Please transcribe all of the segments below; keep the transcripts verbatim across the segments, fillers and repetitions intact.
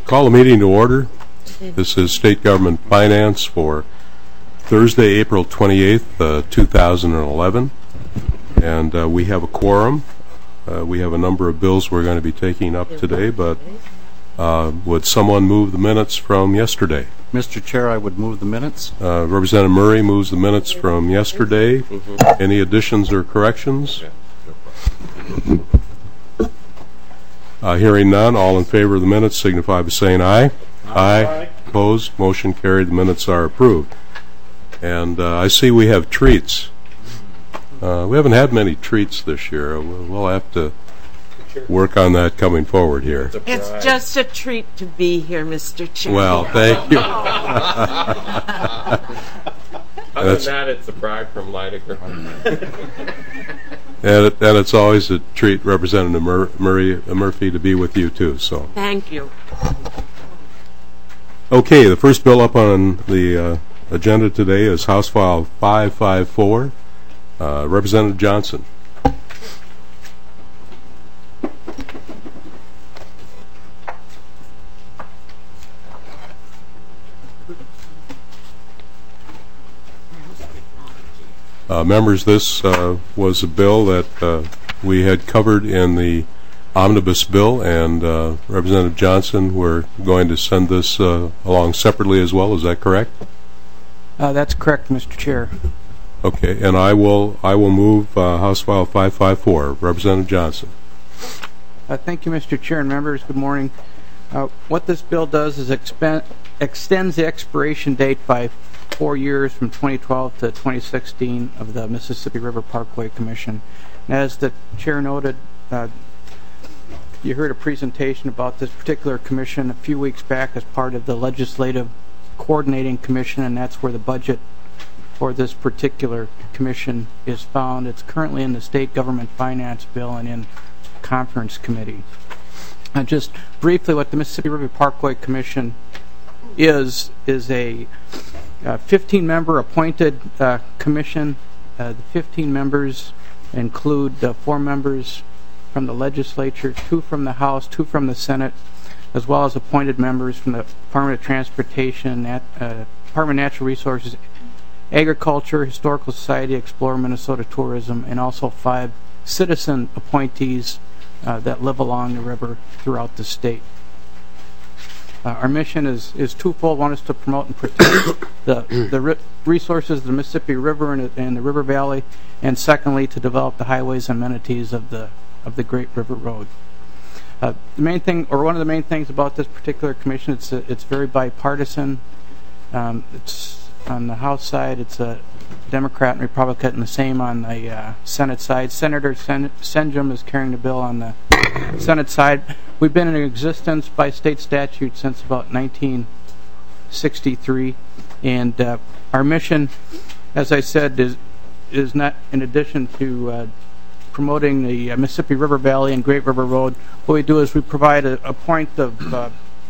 Call the meeting to order. This is State Government Finance for Thursday, April twenty-eighth, uh, two thousand eleven. And uh, we have a quorum. Uh, we have a number of bills we're going to be taking up today, but uh, would someone move the minutes from yesterday? Mister Chair, I would move the minutes. Uh, Representative Murray moves the minutes from yesterday. Mm-hmm. Any additions or corrections? Yeah. Uh, hearing none, all in favor of the minutes signify by saying aye. Aye. Aye. Opposed? Motion carried. The minutes are approved. And uh, I see we have treats. Uh, we haven't had many treats this year. We'll have to work on that coming forward here. It's just a treat to be here, Mister Chair. Well, thank you. Other than that, it's a bribe from Leidiger. And, it, and it's always a treat, Representative Mur Murray, uh, Murphy, to be with you, too. So. Thank you. Okay, the first bill up on the uh, agenda today is House File five five four. Uh, Representative Johnson. Uh, members, this uh, was a bill that uh, we had covered in the omnibus bill, and uh, Representative Johnson, we're going to send this uh, along separately as well. Is that correct? Uh, that's correct, Mister Chair. Okay, and I will I will move uh, House File five five four. Representative Johnson. Uh, thank you, Mister Chair and members. Good morning. Uh, what this bill does is expen extends the expiration date by four years from twenty twelve to twenty sixteen of the Mississippi River Parkway Commission. And as the Chair noted, uh, you heard a presentation about this particular commission a few weeks back as part of the Legislative Coordinating Commission, and that's where the budget for this particular commission is found. It's currently in the State Government Finance Bill and in Conference Committee. Uh, just briefly, what the Mississippi River Parkway Commission is, is a fifteen member appointed uh, commission. Uh, the fifteen members include uh, four members from the legislature, two from the House, two from the Senate, as well as appointed members from the Department of Transportation, Nat, uh, Department of Natural Resources, Agriculture, Historical Society, Explore Minnesota Tourism, and also five citizen appointees uh, that live along the river throughout the state. Uh, our mission is, is twofold. One is to promote and protect the, the ri resources of the Mississippi River and, and the River Valley, and secondly, to develop the highways and amenities of the, of the Great River Road. Uh, the main thing, or one of the main things about this particular commission, it's, a, it's very bipartisan. Um, it's on the House side, it's a Democrat and Republican, and the same on the uh, Senate side. Senator Sen Senjum is carrying the bill on the Senate side. We've been in existence by state statute since about nineteen sixty-three, and uh, our mission, as I said, is is not in addition to uh, promoting the uh, Mississippi River Valley and Great River Road. What we do is we provide a, a point of, uh,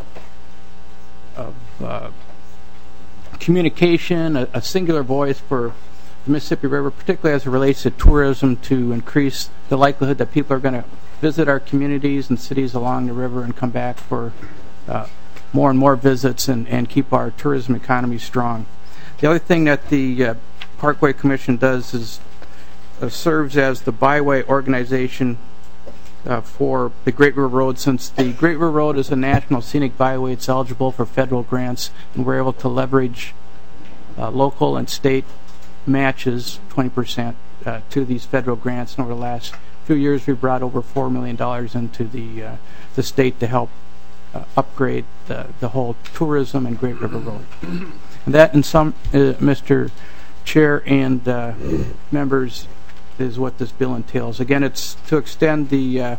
of uh, communication, a, a singular voice for the Mississippi River, particularly as it relates to tourism, to increase the likelihood that people are going to visit our communities and cities along the river and come back for uh, more and more visits and, and keep our tourism economy strong. The other thing that the uh, Parkway Commission does is uh, serves as the byway organization uh, for the Great River Road. Since the Great River Road is a national scenic byway, it's eligible for federal grants, and we're able to leverage uh, local and state matches, twenty percent, uh, to these federal grants. And over the last few years, we've brought over four million dollars into the uh, the state to help uh, upgrade the, the whole tourism and Great River Road. And that, in some, uh, Mister Chair and uh, members, is what this bill entails. Again, it's to extend the uh,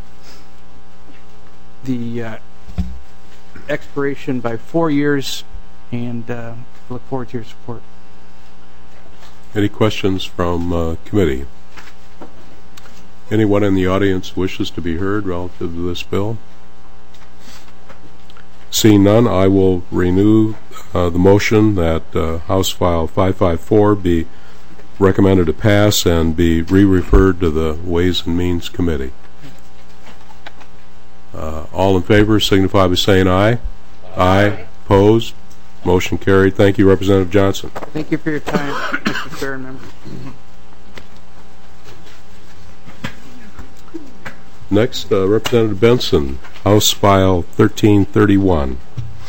the uh, expiration by four years, and uh, look forward to your support. Any questions from uh, committee? Anyone in the audience wishes to be heard relative to this bill? Seeing none, I will renew uh, the motion that uh, House File five five four be recommended to pass and be re-referred to the Ways and Means Committee. Uh, all in favor signify by saying aye. Aye. Opposed? Motion carried. Thank you, Representative Johnson. Thank you for your time, Mister Chair and members. Next, uh, Representative Benson, House File thirteen thirty-one.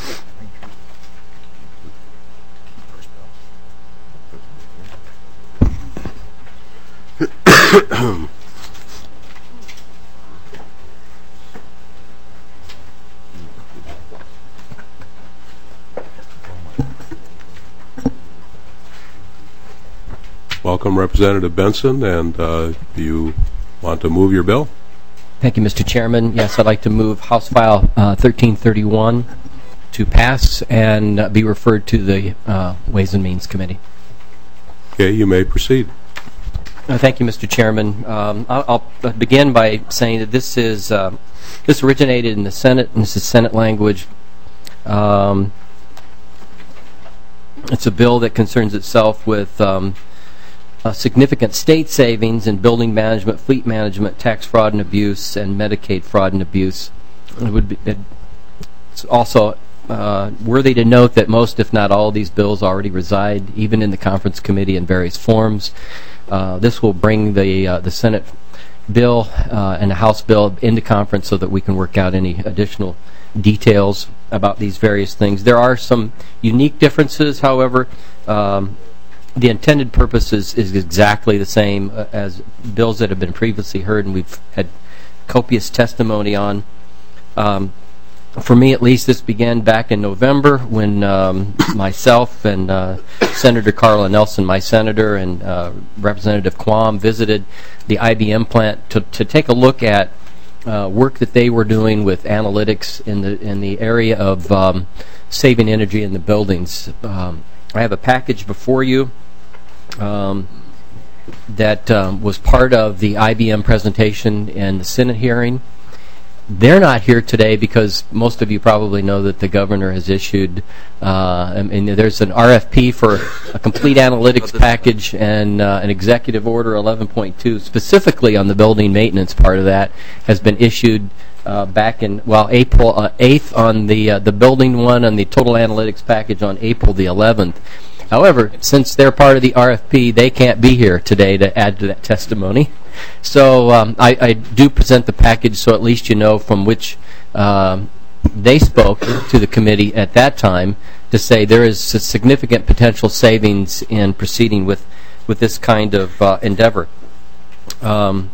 Welcome, Representative Benson, and uh, do you want to move your bill? Thank you, Mister Chairman. Yes, I'd like to move House File uh, thirteen thirty-one to pass and uh, be referred to the uh, Ways and Means Committee. Okay, you may proceed. Uh, thank you, Mister Chairman. Um, I'll, I'll begin by saying that this is uh, this originated in the Senate, and this is Senate language. Um, it's a bill that concerns itself with um, Uh, significant state savings in building management, fleet management, tax fraud and abuse, and Medicaid fraud and abuse. It would be, it's also uh, worthy to note that most, if not all, of these bills already reside, even in the conference committee in various forms. Uh, this will bring the uh, the Senate bill uh, and the House bill into conference so that we can work out any additional details about these various things. There are some unique differences, however. Um, The intended purpose is, is exactly the same uh, as bills that have been previously heard and we've had copious testimony on. Um, for me, at least, this began back in November when um, myself and uh, Senator Carla Nelson, my senator, and uh, Representative Quam visited the I B M plant to, to take a look at uh, work that they were doing with analytics in the in the area of um, saving energy in the buildings. Um, I have a package before you Um, that um, was part of the I B M presentation and the Senate hearing. They're not here today because most of you probably know that the governor has issued, uh, I mean, there's an R F P for a complete analytics package and uh, an executive order eleven point two specifically on the building maintenance part of that has been issued uh, back in, well, April uh, eighth on the, uh, the building one and the total analytics package on April the eleventh. However, since they're part of the R F P, they can't be here today to add to that testimony. So um, I, I do present the package so at least you know from which um, they spoke to the committee at that time to say there is a significant potential savings in proceeding with, with this kind of uh, endeavor. Um,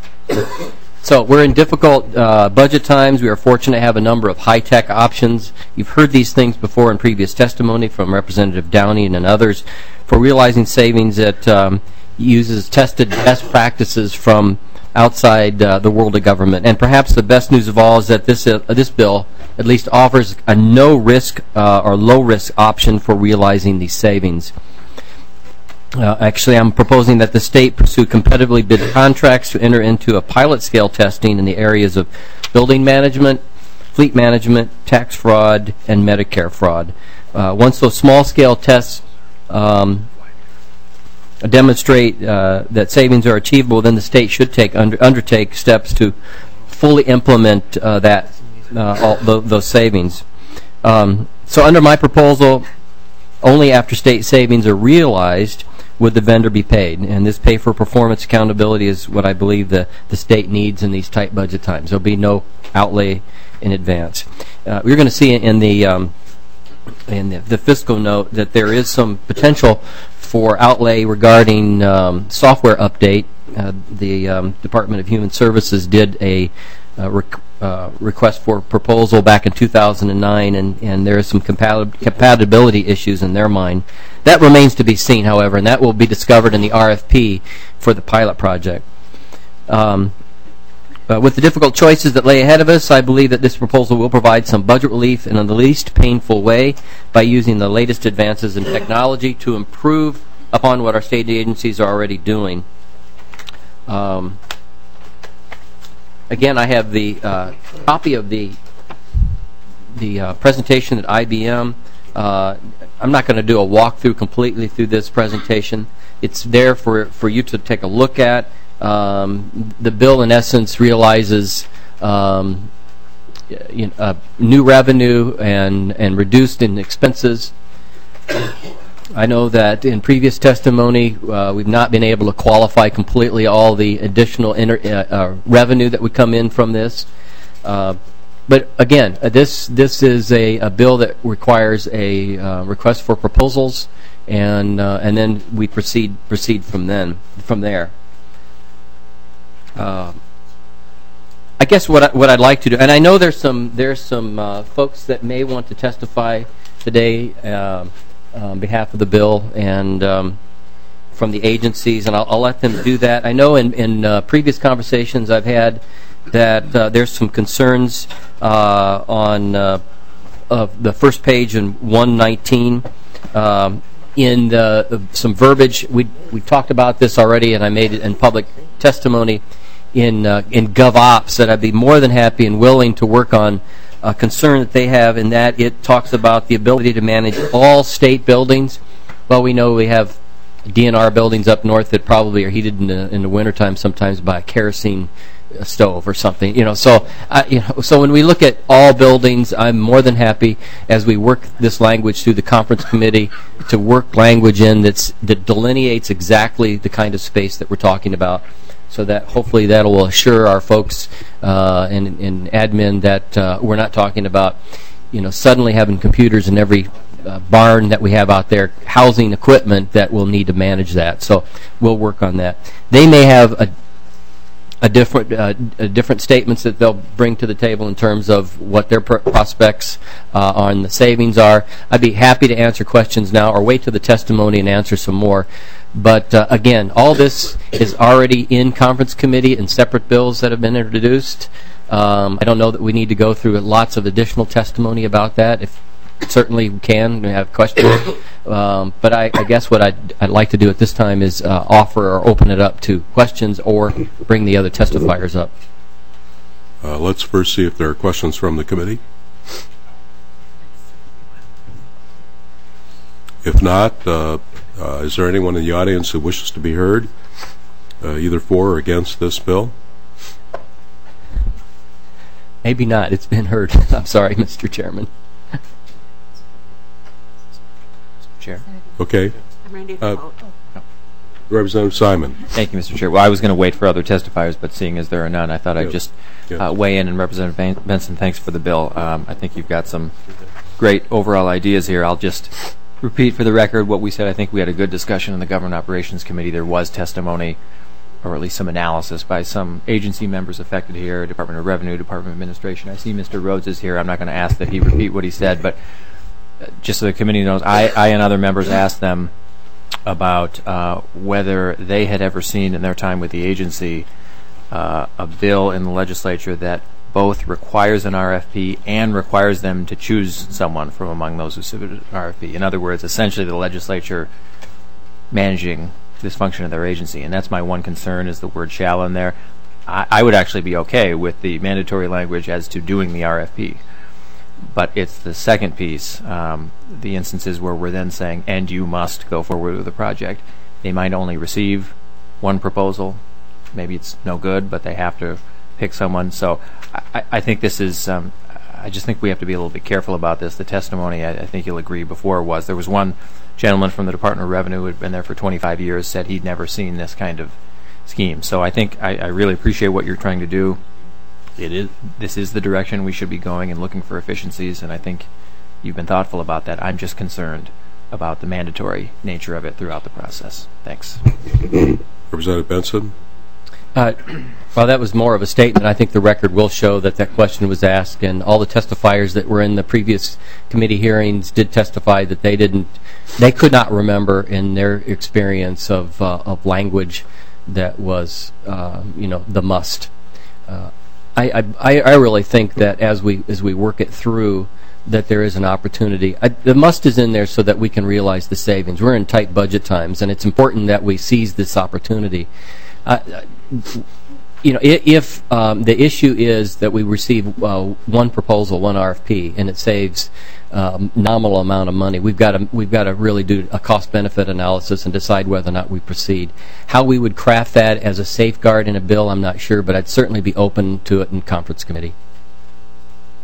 So we're in difficult uh, budget times. We are fortunate to have a number of high-tech options. You've heard these things before in previous testimony from Representative Downey and others for realizing savings that um, uses tested best practices from outside uh, the world of government. And perhaps the best news of all is that this uh, this bill at least offers a no-risk uh, or low-risk option for realizing these savings. Uh, actually, I'm proposing that the state pursue competitively bid contracts to enter into a pilot-scale testing in the areas of building management, fleet management, tax fraud, and Medicare fraud. Uh, once those small-scale tests um, demonstrate uh, that savings are achievable, then the state should take under, undertake steps to fully implement uh, that uh, all th those savings. Um, so, under my proposal, only after state savings are realized would the vendor be paid, and this pay for performance accountability is what I believe the, the state needs in these tight budget times. There'll be no outlay in advance. Uh, we're going to see in the um, in the, the fiscal note that there is some potential for outlay regarding um, software update. Uh, the um, Department of Human Services did a uh, rec uh, request for proposal back in two thousand nine, and, and there is some compatib compatibility issues in their mind. That remains to be seen, however, and that will be discovered in the R F P for the pilot project. Um, uh, with the difficult choices that lay ahead of us, I believe that this proposal will provide some budget relief in the least painful way by using the latest advances in technology to improve upon what our state agencies are already doing. Um, again, I have the uh, copy of the the uh, presentation at I B M. Uh, I'm not going to do a walkthrough completely through this presentation. It's there for, for you to take a look at. Um, the bill, in essence, realizes um, you know, uh, new revenue and, and reduced in expenses. I know that in previous testimony, uh, we've not been able to qualify completely all the additional inter, uh, uh, revenue that would come in from this. Uh, but again, uh, this this is a, a bill that requires a uh, request for proposals, and uh, and then we proceed proceed from then from there. Uh, I guess what I, what I'd like to do, and I know there's some there's some uh, folks that may want to testify today. Uh, on behalf of the bill and um, from the agencies, and I'll, I'll let them do that. I know in, in uh, previous conversations I've had that uh, there's some concerns uh, on uh, of the first page in one nineteen. Um, in the, uh, some verbiage, we we talked about this already, and I made it in public testimony in uh, in GovOps that I'd be more than happy and willing to work on a concern that they have, in that it talks about the ability to manage all state buildings. Well, we know we have D N R buildings up north that probably are heated in the, in the wintertime sometimes by a kerosene stove or something. You know, so uh, you know, so when we look at all buildings, I'm more than happy as we work this language through the conference committee to work language in that's that delineates exactly the kind of space that we're talking about, so that hopefully that will assure our folks uh, in, in admin that uh, we're not talking about, you know, suddenly having computers in every uh, barn that we have out there, housing equipment that will need to manage that. So we'll work on that. They may have a, a different uh, a different statements that they'll bring to the table in terms of what their pr prospects uh, on the savings are. I'd be happy to answer questions now, or wait to the testimony and answer some more. But uh, again, all this is already in conference committee and separate bills that have been introduced. Um, I don't know that we need to go through lots of additional testimony about that. If certainly we can, we have questions. Um, but I, I guess what I'd, I'd like to do at this time is uh, offer or open it up to questions, or bring the other testifiers up. Uh, let's first see if there are questions from the committee. If not, uh, uh, is there anyone in the audience who wishes to be heard, uh, either for or against this bill? Maybe not. It's been heard. I'm sorry, Mister Chairman. Chair. Okay. I'm ready to Uh, vote. Representative Simon. Thank you, Mister Chair. Well, I was going to wait for other testifiers, but seeing as there are none, I thought I'd Yeah. just Yeah. uh, weigh in. And Representative Ban Benson, thanks for the bill. Um, I think you've got some great overall ideas here. I'll just repeat for the record what we said. I think we had a good discussion in the Government Operations Committee. There was testimony, or at least some analysis, by some agency members affected here, Department of Revenue, Department of Administration. I see Mister Rhodes is here. I'm not going to ask that he repeat what he said, but uh, just so the committee knows, I, I and other members asked them about uh, whether they had ever seen in their time with the agency uh, a bill in the legislature that both requires an R F P and requires them to choose someone from among those who submitted an R F P. In other words, essentially the legislature managing this function of their agency. And that's my one concern, is the word shall in there. I, I would actually be okay with the mandatory language as to doing the R F P. But it's the second piece, um, the instances where we're then saying, and you must go forward with the project. They might only receive one proposal. Maybe it's no good, but they have to pick someone. So I, I think this is, um, I just think we have to be a little bit careful about this. The testimony, I, I think you'll agree, before was, there was one gentleman from the Department of Revenue who had been there for twenty-five years, said he'd never seen this kind of scheme. So I think I, I really appreciate what you're trying to do. It is, this is the direction we should be going, and looking for efficiencies, and I think you've been thoughtful about that. I'm just concerned about the mandatory nature of it throughout the process. Thanks. Representative Benson. Uh, well, that was more of a statement. I think the record will show that that question was asked, and all the testifiers that were in the previous committee hearings did testify that they didn't, they could not remember in their experience of uh, of language that was, uh, you know, the must. Uh, I, I I really think that as we as we work it through, that there is an opportunity. I, the must is in there so that we can realize the savings. We're in tight budget times, and it's important that we seize this opportunity. Uh, you know, if um, the issue is that we receive uh, one proposal, one R F P, and it saves um, nominal amount of money, we've got to we've got to really do a cost-benefit analysis and decide whether or not we proceed. How we would craft that as a safeguard in a bill, I'm not sure, but I'd certainly be open to it in conference committee.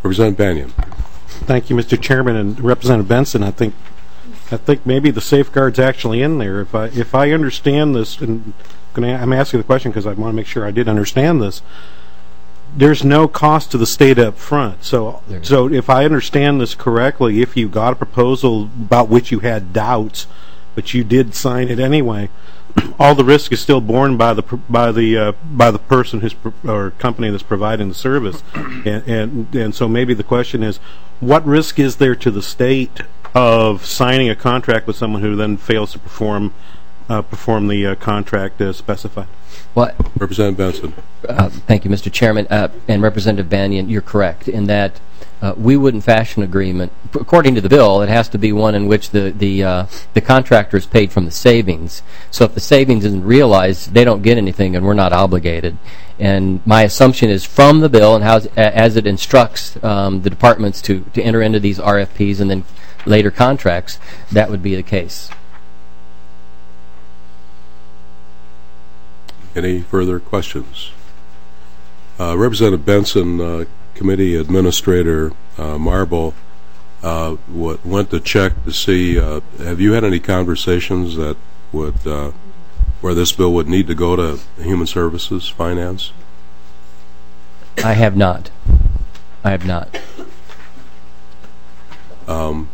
Representative Banyan. Thank you, Mister Chairman, and Representative Benson. I think I think maybe the safeguard's actually in there. If I if I understand this, and I'm asking the question because I want to make sure I did understand this. There's no cost to the state up front. So, so if I understand this correctly, if you got a proposal about which you had doubts, but you did sign it anyway, all the risk is still borne by the by the uh, by the person who's or company that's providing the service, and, and and so maybe the question is, what risk is there to the state of signing a contract with someone who then fails to perform uh, perform the uh, contract as specified? Well, Representative Benson. Uh, thank you, Mister Chairman. Uh, and Representative Banyan, you're correct in that uh, we wouldn't fashion an agreement. According to the bill, it has to be one in which the the uh, the contractor is paid from the savings. So if the savings isn't realized, they don't get anything, and we're not obligated. And my assumption is from the bill and how as it instructs um, the departments to to enter into these R F Ps and then later contracts, that would be the case. Any further questions? Uh, Representative Benson, uh, Committee Administrator uh, Marble, uh, w went to check to see, uh, have you had any conversations that would, uh, where this bill would need to go to Human Services, Finance? I have not. I have not. Um,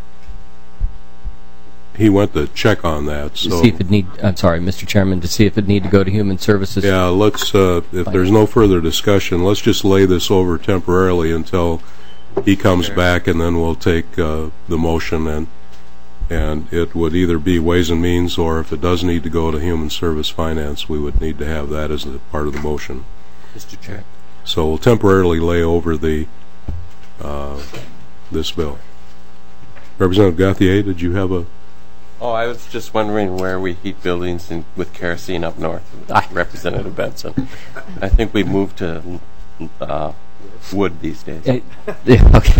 he went to check on that. So To see if it need, I'm sorry, Mister Chairman, to see if it need to go to Human Services. yeah, let's. Uh, if there's no further discussion, let's just lay this over temporarily until he comes back, and then we'll take uh, the motion, and and it would either be Ways and Means, or if it does need to go to Human Service Finance, we would need to have that as a part of the motion. Mister Chair. So we'll temporarily lay over the uh, this bill. Representative Gauthier, did you have a? Oh, I was just wondering where we heat buildings in, with kerosene up north. Representative Benson. I think we moved to uh, wood these days. Uh, yeah, okay.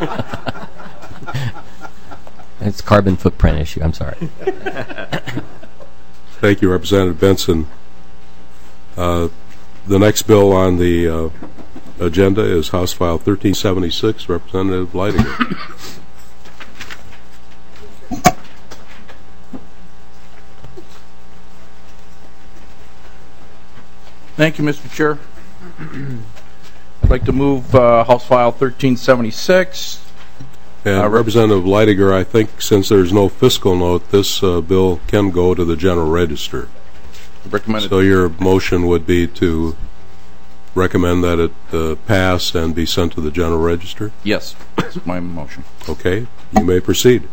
It's a carbon footprint issue. I'm sorry. Thank you, Representative Benson. Uh, the next bill on the uh, agenda is House File thirteen seventy-six. Representative Leidinger. Thank you, Mister Chair. I'd like to move uh, House File thirteen seventy-six. And Uh, Representative Leidinger, I think since there's no fiscal note, this uh, bill can go to the General Register. Recommended. So your motion would be to recommend that it uh, pass and be sent to the General Register? Yes, that's my motion. Okay, you may proceed.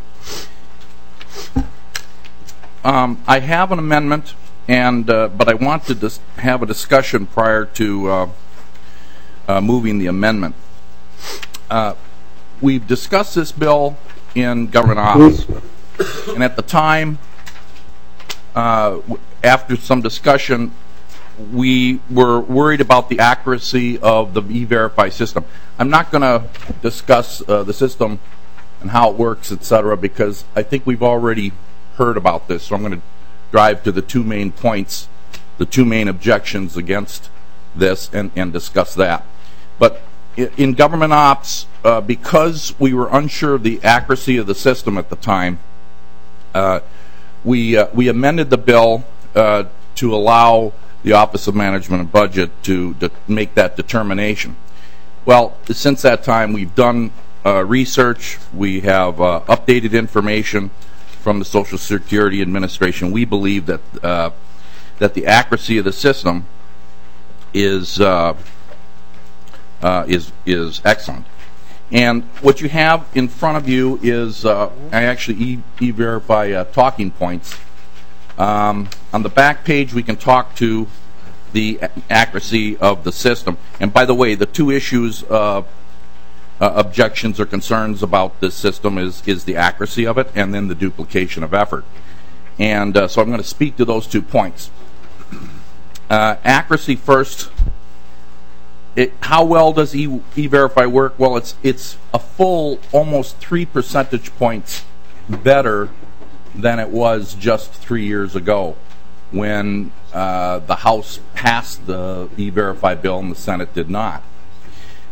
Um, I have an amendment, and uh, but I want to dis have a discussion prior to uh, uh, moving the amendment. Uh, we've discussed this bill in government office, and at the time, uh, after some discussion, we were worried about the accuracy of the E-Verify system. I'm not going to discuss uh, the system and how it works, et cetera, because I think we've already heard about this. So I'm going to drive to the two main points, the two main objections against this, and, and discuss that. But in government ops, uh, because we were unsure of the accuracy of the system at the time, uh, we uh, we amended the bill uh, to allow the Office of Management and Budget to, to make that determination. Well, since that time, we've done uh, research. We have uh, updated information from the Social Security Administration. We believe that uh, that the accuracy of the system is uh, uh, is is excellent. And what you have in front of you is uh, I actually e E-Verify uh, talking points. Um, on the back page, we can talk to the accuracy of the system. And by the way, the two issues, uh, uh, objections or concerns about this system is is the accuracy of it, and then the duplication of effort. And uh, so I'm going to speak to those two points. Uh, accuracy first. It, how well does e E-Verify work? Well, it's it's a full almost three percentage points better than it was just three years ago when uh, the House passed the E-Verify bill and the Senate did not.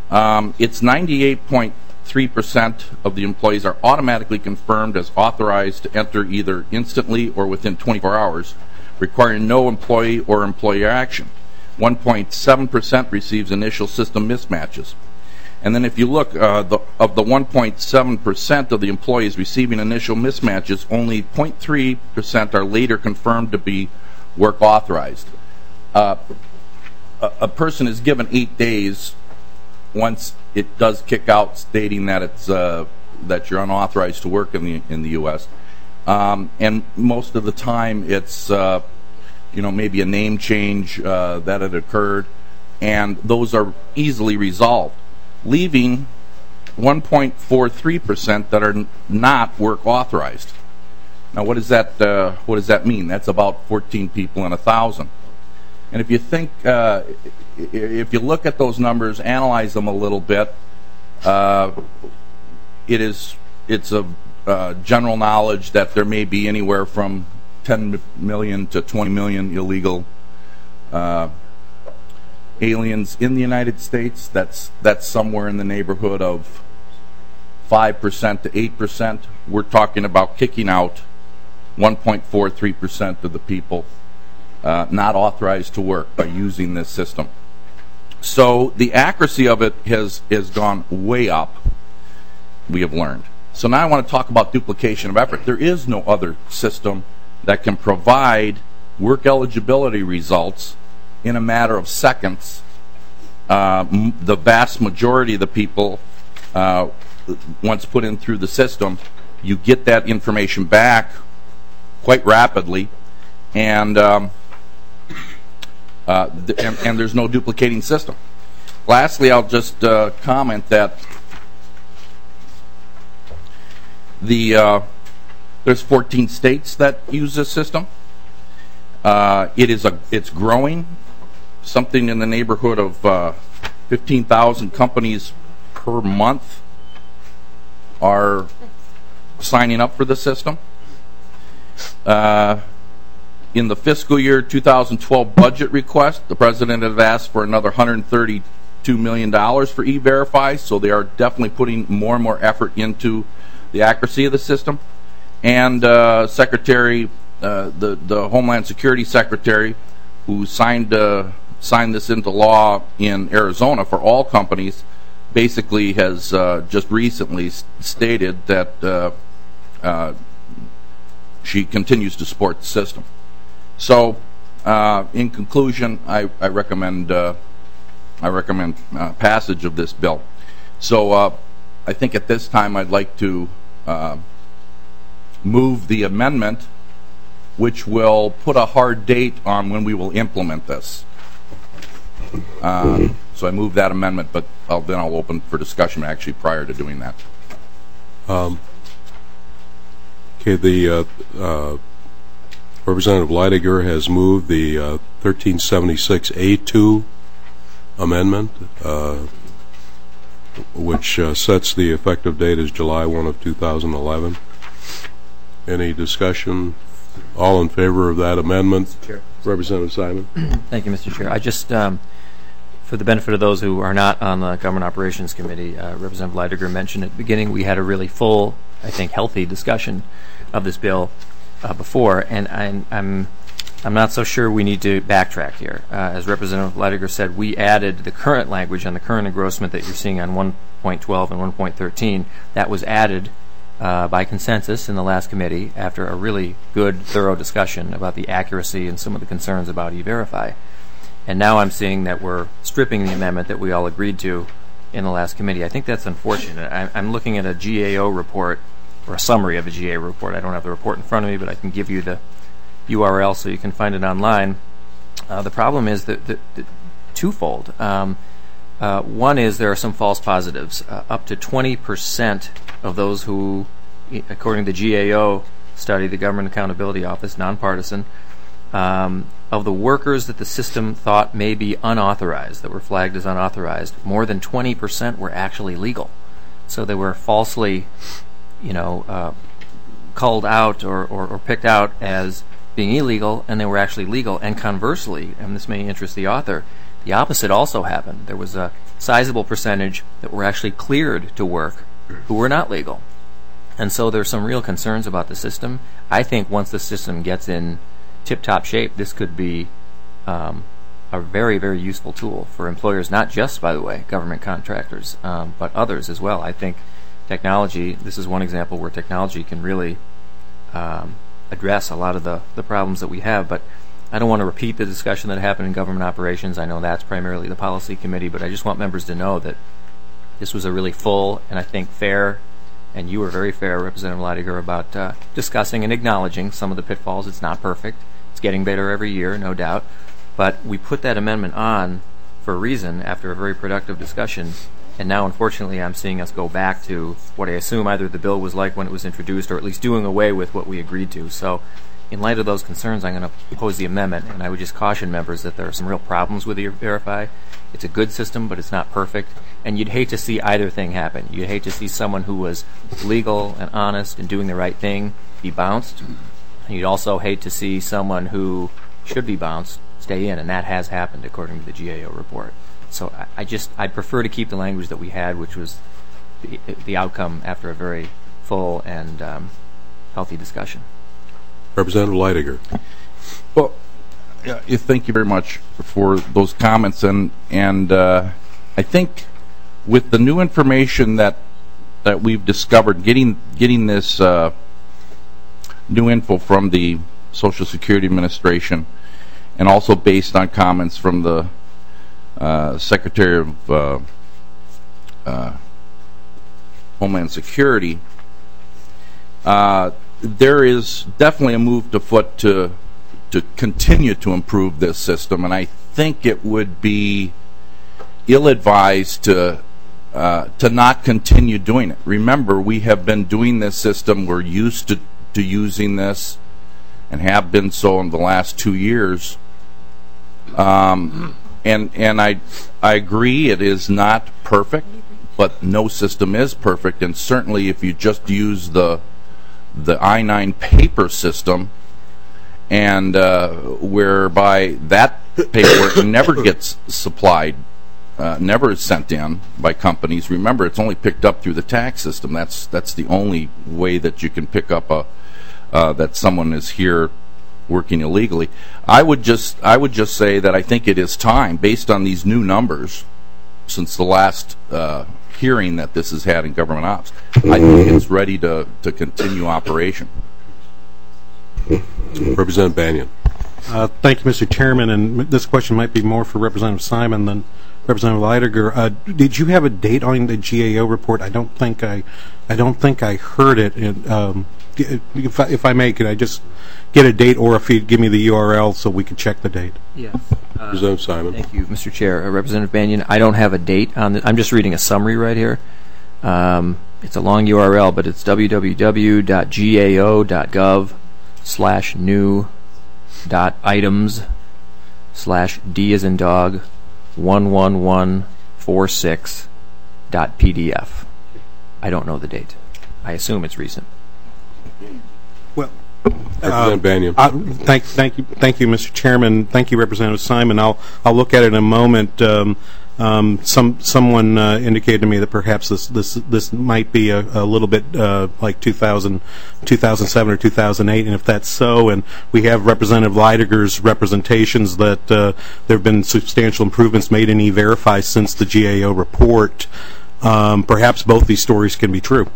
Um, it's ninety-eight point three percent of the employees are automatically confirmed as authorized to enter either instantly or within twenty-four hours, requiring no employee or employer action. one point seven percent receives initial system mismatches. And then if you look, uh, the, of the one point seven percent of the employees receiving initial mismatches, only zero point three percent are later confirmed to be work authorized. Uh, a, a person is given eight days once it does kick out stating that it's uh, that you're unauthorized to work in the in the U S Um, and most of the time it's uh, you know maybe a name change uh, that had occurred, and those are easily resolved, leaving one point four three percent that are n- not work authorized. Now, what does that uh, what does that mean? That's about fourteen people in a thousand. And if you think, uh, if you look at those numbers, analyze them a little bit, uh, it is it's a uh, general knowledge that there may be anywhere from ten million to twenty million illegal uh, aliens in the United States. That's that's somewhere in the neighborhood of five percent to eight percent. We're talking about kicking out one point four three percent of the people uh, not authorized to work by using this system. So the accuracy of it has, has gone way up, we have learned. So now I want to talk about duplication of effort. There is no other system that can provide work eligibility results in a matter of seconds. Uh, m- the vast majority of the people, uh, once put in through the system, you get that information back quite rapidly, and um, uh, th- and, and there's no duplicating system. Lastly, I'll just uh, comment that the uh, there's fourteen states that use this system. Uh, it is a it's growing, something in the neighborhood of uh, fifteen thousand companies per month are signing up for the system. Uh, in the fiscal year two thousand twelve budget request, the president had asked for another one hundred thirty-two million dollars for E-Verify, so they are definitely putting more and more effort into the accuracy of the system. And uh, Secretary, uh, the the Homeland Security Secretary, who signed uh, signed this into law in Arizona for all companies, basically has uh, just recently stated that uh, uh, she continues to support the system. So, uh, in conclusion, I, I recommend uh, I recommend uh, passage of this bill. So, uh, I think at this time I'd like to uh, move the amendment, which will put a hard date on when we will implement this. Uh, so I move that amendment, but I'll, then I'll open for discussion actually prior to doing that. Um, okay, the uh, uh, Representative Leidiger has moved the uh, thirteen seventy-six A two amendment, uh, which uh, sets the effective date as July first of two thousand eleven. Any discussion? All in favor of that amendment? Chair. Representative Simon. Thank you, Mister Chair. I just, um, for the benefit of those who are not on the Government Operations Committee, uh, Representative Leidiger mentioned at the beginning we had a really full, I think, healthy discussion of this bill uh, before, and I'm, I'm I'm not so sure we need to backtrack here. Uh, as Representative Leidiger said, we added the current language on the current engrossment that you're seeing on one point twelve and one point thirteen. That was added uh, by consensus in the last committee after a really good, thorough discussion about the accuracy and some of the concerns about E-Verify. And now I'm seeing that we're stripping the amendment that we all agreed to in the last committee. I think that's unfortunate. I, I'm looking at a G A O report, or a summary of a G A O report. I don't have the report in front of me, but I can give you the U R L so you can find it online. Uh, the problem is that, that, that twofold. Um, uh, one is there are some false positives. Uh, up to twenty percent of those who, according to the G A O study, the Government Accountability Office, nonpartisan, um, of the workers that the system thought may be unauthorized, that were flagged as unauthorized, more than twenty percent were actually legal. So they were falsely, you know, uh, culled out or, or, or picked out as being illegal, and they were actually legal. And conversely, and this may interest the author, The opposite also happened. There was a sizable percentage that were actually cleared to work who were not legal. And so there's some real concerns about the system. I think once the system gets in tip-top shape, this could be um, a very, very useful tool for employers, not just, by the way, government contractors, um, but others as well. I think technology, this is one example where technology can really um, address a lot of the, the problems that we have. But I don't want to repeat the discussion that happened in government operations. I know that's primarily the policy committee, but I just want members to know that this was a really full and I think fair, and you were very fair, Representative Leidiger, about uh, discussing and acknowledging some of the pitfalls. It's not perfect. It's getting better every year, no doubt. But we put that amendment on for a reason after a very productive discussion, and now, unfortunately, I'm seeing us go back to what I assume either the bill was like when it was introduced, or at least doing away with what we agreed to. So in light of those concerns, I'm going to oppose the amendment, and I would just caution members that there are some real problems with E-Verify. It's a good system, but it's not perfect, and you'd hate to see either thing happen. You'd hate to see someone who was legal and honest and doing the right thing be bounced, and you'd also hate to see someone who should be bounced stay in, and that has happened according to the G A O report. So I, I just, I'd prefer to keep the language that we had, which was the, the outcome after a very full and um, healthy discussion. Representative Leidiger. Well, yeah, yeah, thank you very much for those comments, and and uh, I think with the new information that that we've discovered, getting getting this uh, new info from the Social Security Administration, and also based on comments from the uh, Secretary of uh, uh, Homeland Security, uh, there is definitely a move to foot to to continue to improve this system, and I think it would be ill-advised to uh, to not continue doing it. Remember, we have been doing this system. We're used to, to using this, and have been so in the last two years. Um, and and I I agree it is not perfect, but no system is perfect. And certainly, if you just use the the I nine paper system, and uh, whereby that paperwork never gets supplied, uh, never is sent in by companies. Remember, it's only picked up through the tax system. That's that's the only way that you can pick up a uh, that someone is here working illegally. I would just I would just say that I think it is time, based on these new numbers, since the last uh, hearing that this has had in government ops. I think it's ready to to continue operation. Representative Banyan. Uh, thank you, Mister Chairman. And this question might be more for Representative Simon than Representative Leidiger. Uh, did you have a date on the G A O report? I don't think I, I don't think I heard it. And, um, if, I, if I may, could I just get a date, or if you give me the U R L so we can check the date? Yes. Uh, Representative Simon. Thank you, Mister Chair. Uh, Representative Banyan, I don't have a date on the, I'm just reading a summary right here. Um, it's a long U R L, but it's w w w dot g a o dot gov slash new dot items slash d as in dog one one one four six dot p d f. I don't know the date. I assume it's recent. Well, Representative Banyan. Uh, thank, thank you, thank you, Mister Chairman. Thank you, Representative Simon. I'll I'll look at it in a moment. Um, um, some someone uh, indicated to me that perhaps this this this might be a, a little bit uh, like two thousand, two thousand seven or two thousand eight, and if that's so, and we have Representative Leidiger's representations that uh, there have been substantial improvements made in E-Verify since the G A O report, um, perhaps both these stories can be true.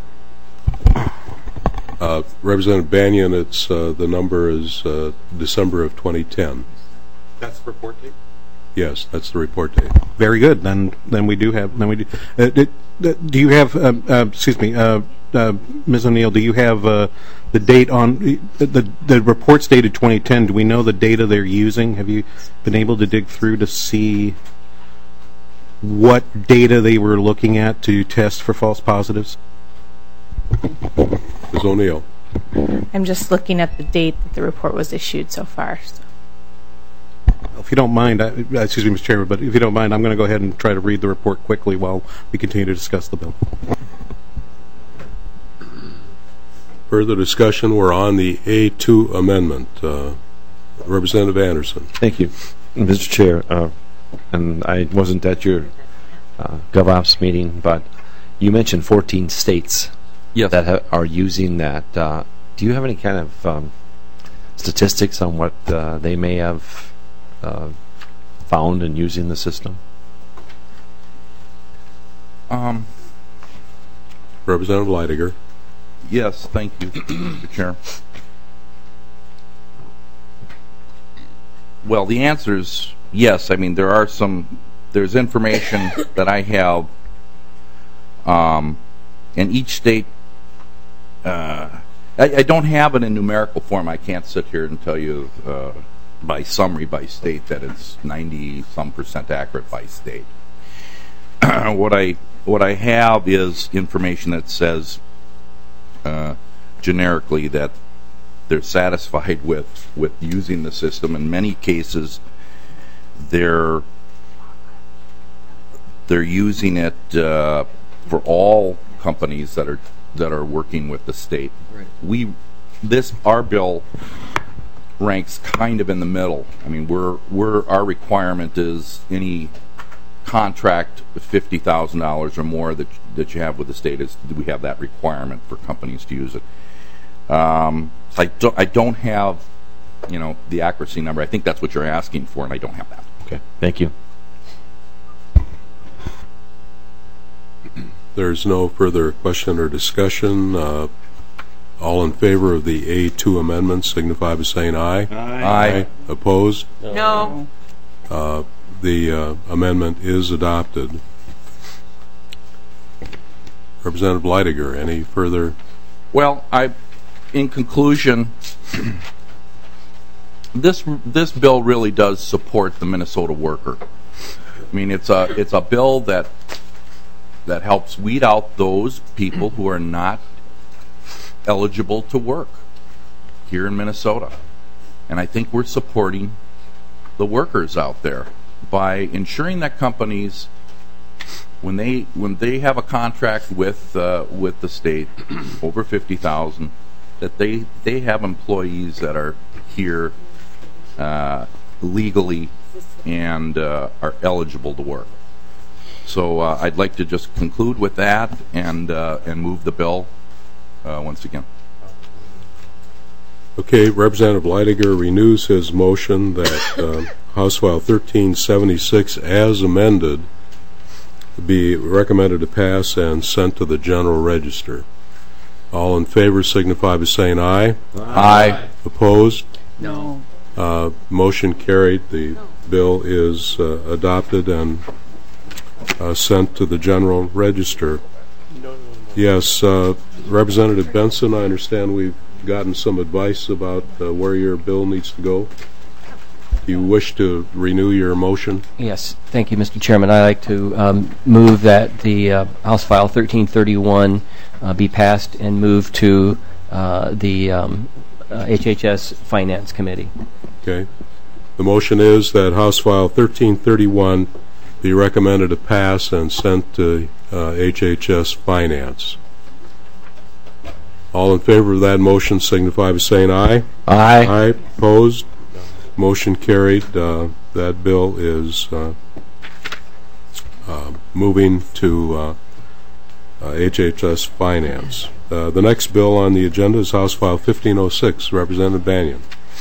Uh, Representative Banyan, it's uh, the number is uh, December of twenty ten. That's the report date? Yes, that's the report date. Very good. Then, then we do have. Then we do. Uh, do, do you have? Uh, uh, excuse me, uh, uh, Miz O'Neill. Do you have uh, the date on the, the the report's dated twenty ten? Do we know the data they're using? Have you been able to dig through to see what data they were looking at to test for false positives? Miz O'Neill. I'm just looking at the date that the report was issued so far. So. If you don't mind, I, excuse me, Mister Chairman, but if you don't mind, I'm going to go ahead and try to read the report quickly while we continue to discuss the bill. Further discussion, we're on the A two amendment. Uh, Representative Anderson. Thank you, Mister Chair. Uh, and I wasn't at your uh, GovOps meeting, but you mentioned fourteen states Yes. that ha- are using that. Uh, do you have any kind of um, statistics on what uh, they may have uh, found in using the system? Um, Representative Leidiger. yes, thank you, Mister Chair. Well, the answer is yes. I mean, there are some, there's information that I have, um, and each state, uh, I, I don't have it in numerical form. I can't sit here and tell you uh, by summary by state that it's ninety some percent accurate by state. what I what I have is information that says uh, generically that they're satisfied with with using the system. In many cases, they're they're using it uh, for all companies that are that are working with the state. Right. We this our bill ranks kind of in the middle. I mean, we're we're our requirement is any contract fifty thousand dollars or more that that you have with the state is we have that requirement for companies to use it. Um, so I don't I don't have you know the accuracy number. I think that's what you're asking for, and I don't have that. Okay, thank you. There's no further question or discussion. Uh, all in favor of the A two amendment signify by saying aye. Aye. Aye. Opposed? No. Uh, the uh, amendment is adopted. Representative Leidiger, any further? Well, I, in conclusion, this this bill really does support the Minnesota worker. I mean, it's a it's a bill that that helps weed out those people who are not eligible to work here in Minnesota, and I think we're supporting the workers out there by ensuring that companies, when they when they have a contract with uh, with the state over fifty thousand, that they they have employees that are here uh, legally and uh, are eligible to work. So uh, I'd like to just conclude with that and uh, and move the bill uh, once again. Okay, Representative Leidiger renews his motion that uh, House File thirteen seventy-six as amended be recommended to pass and sent to the General Register. All in favor signify by saying aye. Aye. Opposed? No. Uh, motion carried. The bill is uh, adopted and uh, sent to the General Register. Yes, uh, Representative Benson, I understand we've gotten some advice about uh, where your bill needs to go. Do you wish to renew your motion? Yes, thank you, Mister Chairman. I'd like to um, move that the uh, House File thirteen thirty-one uh, be passed and moved to uh, the um, uh, H H S Finance Committee. Okay. The motion is that House File thirteen thirty-one be recommended to pass and sent to uh, H H S Finance. All in favor of that motion signify by saying aye. Aye. Aye. Opposed? Motion carried. Uh, that bill is uh, uh, moving to uh, uh, H H S Finance. Uh, the next bill on the agenda is House File fifteen oh six. Representative Banyan.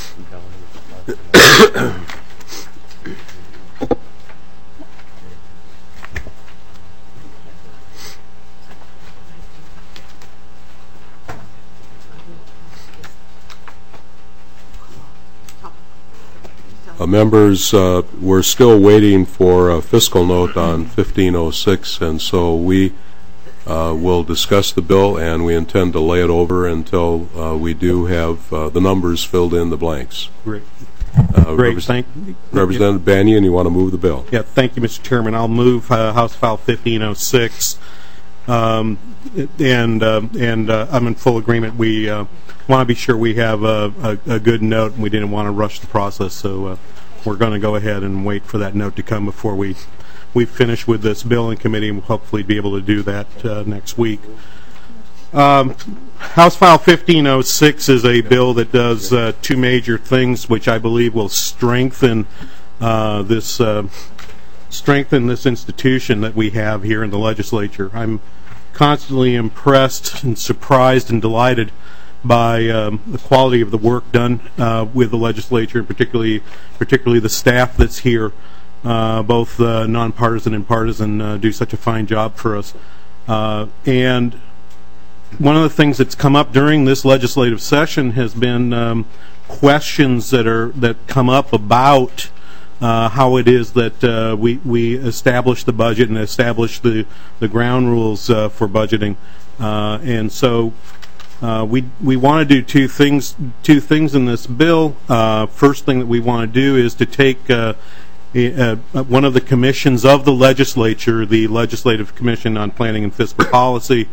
Uh, members, uh, we're still waiting for a fiscal note on fifteen oh six, and so we uh, will discuss the bill, and we intend to lay it over until uh, we do have uh, the numbers filled in the blanks. Great. Uh, Great. Repres- Thank Representative Banyan, you want to move the bill? Yeah, thank you, Mister Chairman. I'll move uh, House File fifteen oh six, um, and uh, and uh, I'm in full agreement. We uh, want to be sure we have a, a, a good note, and we didn't want to rush the process, so uh, we're going to go ahead and wait for that note to come before we we finish with this bill in committee, and we'll hopefully be able to do that uh, next week. Um, House File fifteen oh six is a bill that does uh, two major things, which I believe will strengthen uh, this uh, strengthen this institution that we have here in the legislature. I'm constantly impressed and surprised and delighted by um, the quality of the work done uh, with the legislature, and particularly particularly the staff that's here, uh, both uh, nonpartisan and partisan, uh, do such a fine job for us. Uh, and one of the things that's come up during this legislative session has been um, questions that are that come up about uh, how it is that uh, we we establish the budget and establish the the ground rules uh, for budgeting, uh, and so uh, we we want to do two things two things in this bill. Uh, first thing that we want to do is to take uh, a, a, one of the commissions of the legislature, the Legislative Commission on Planning and Fiscal Policy,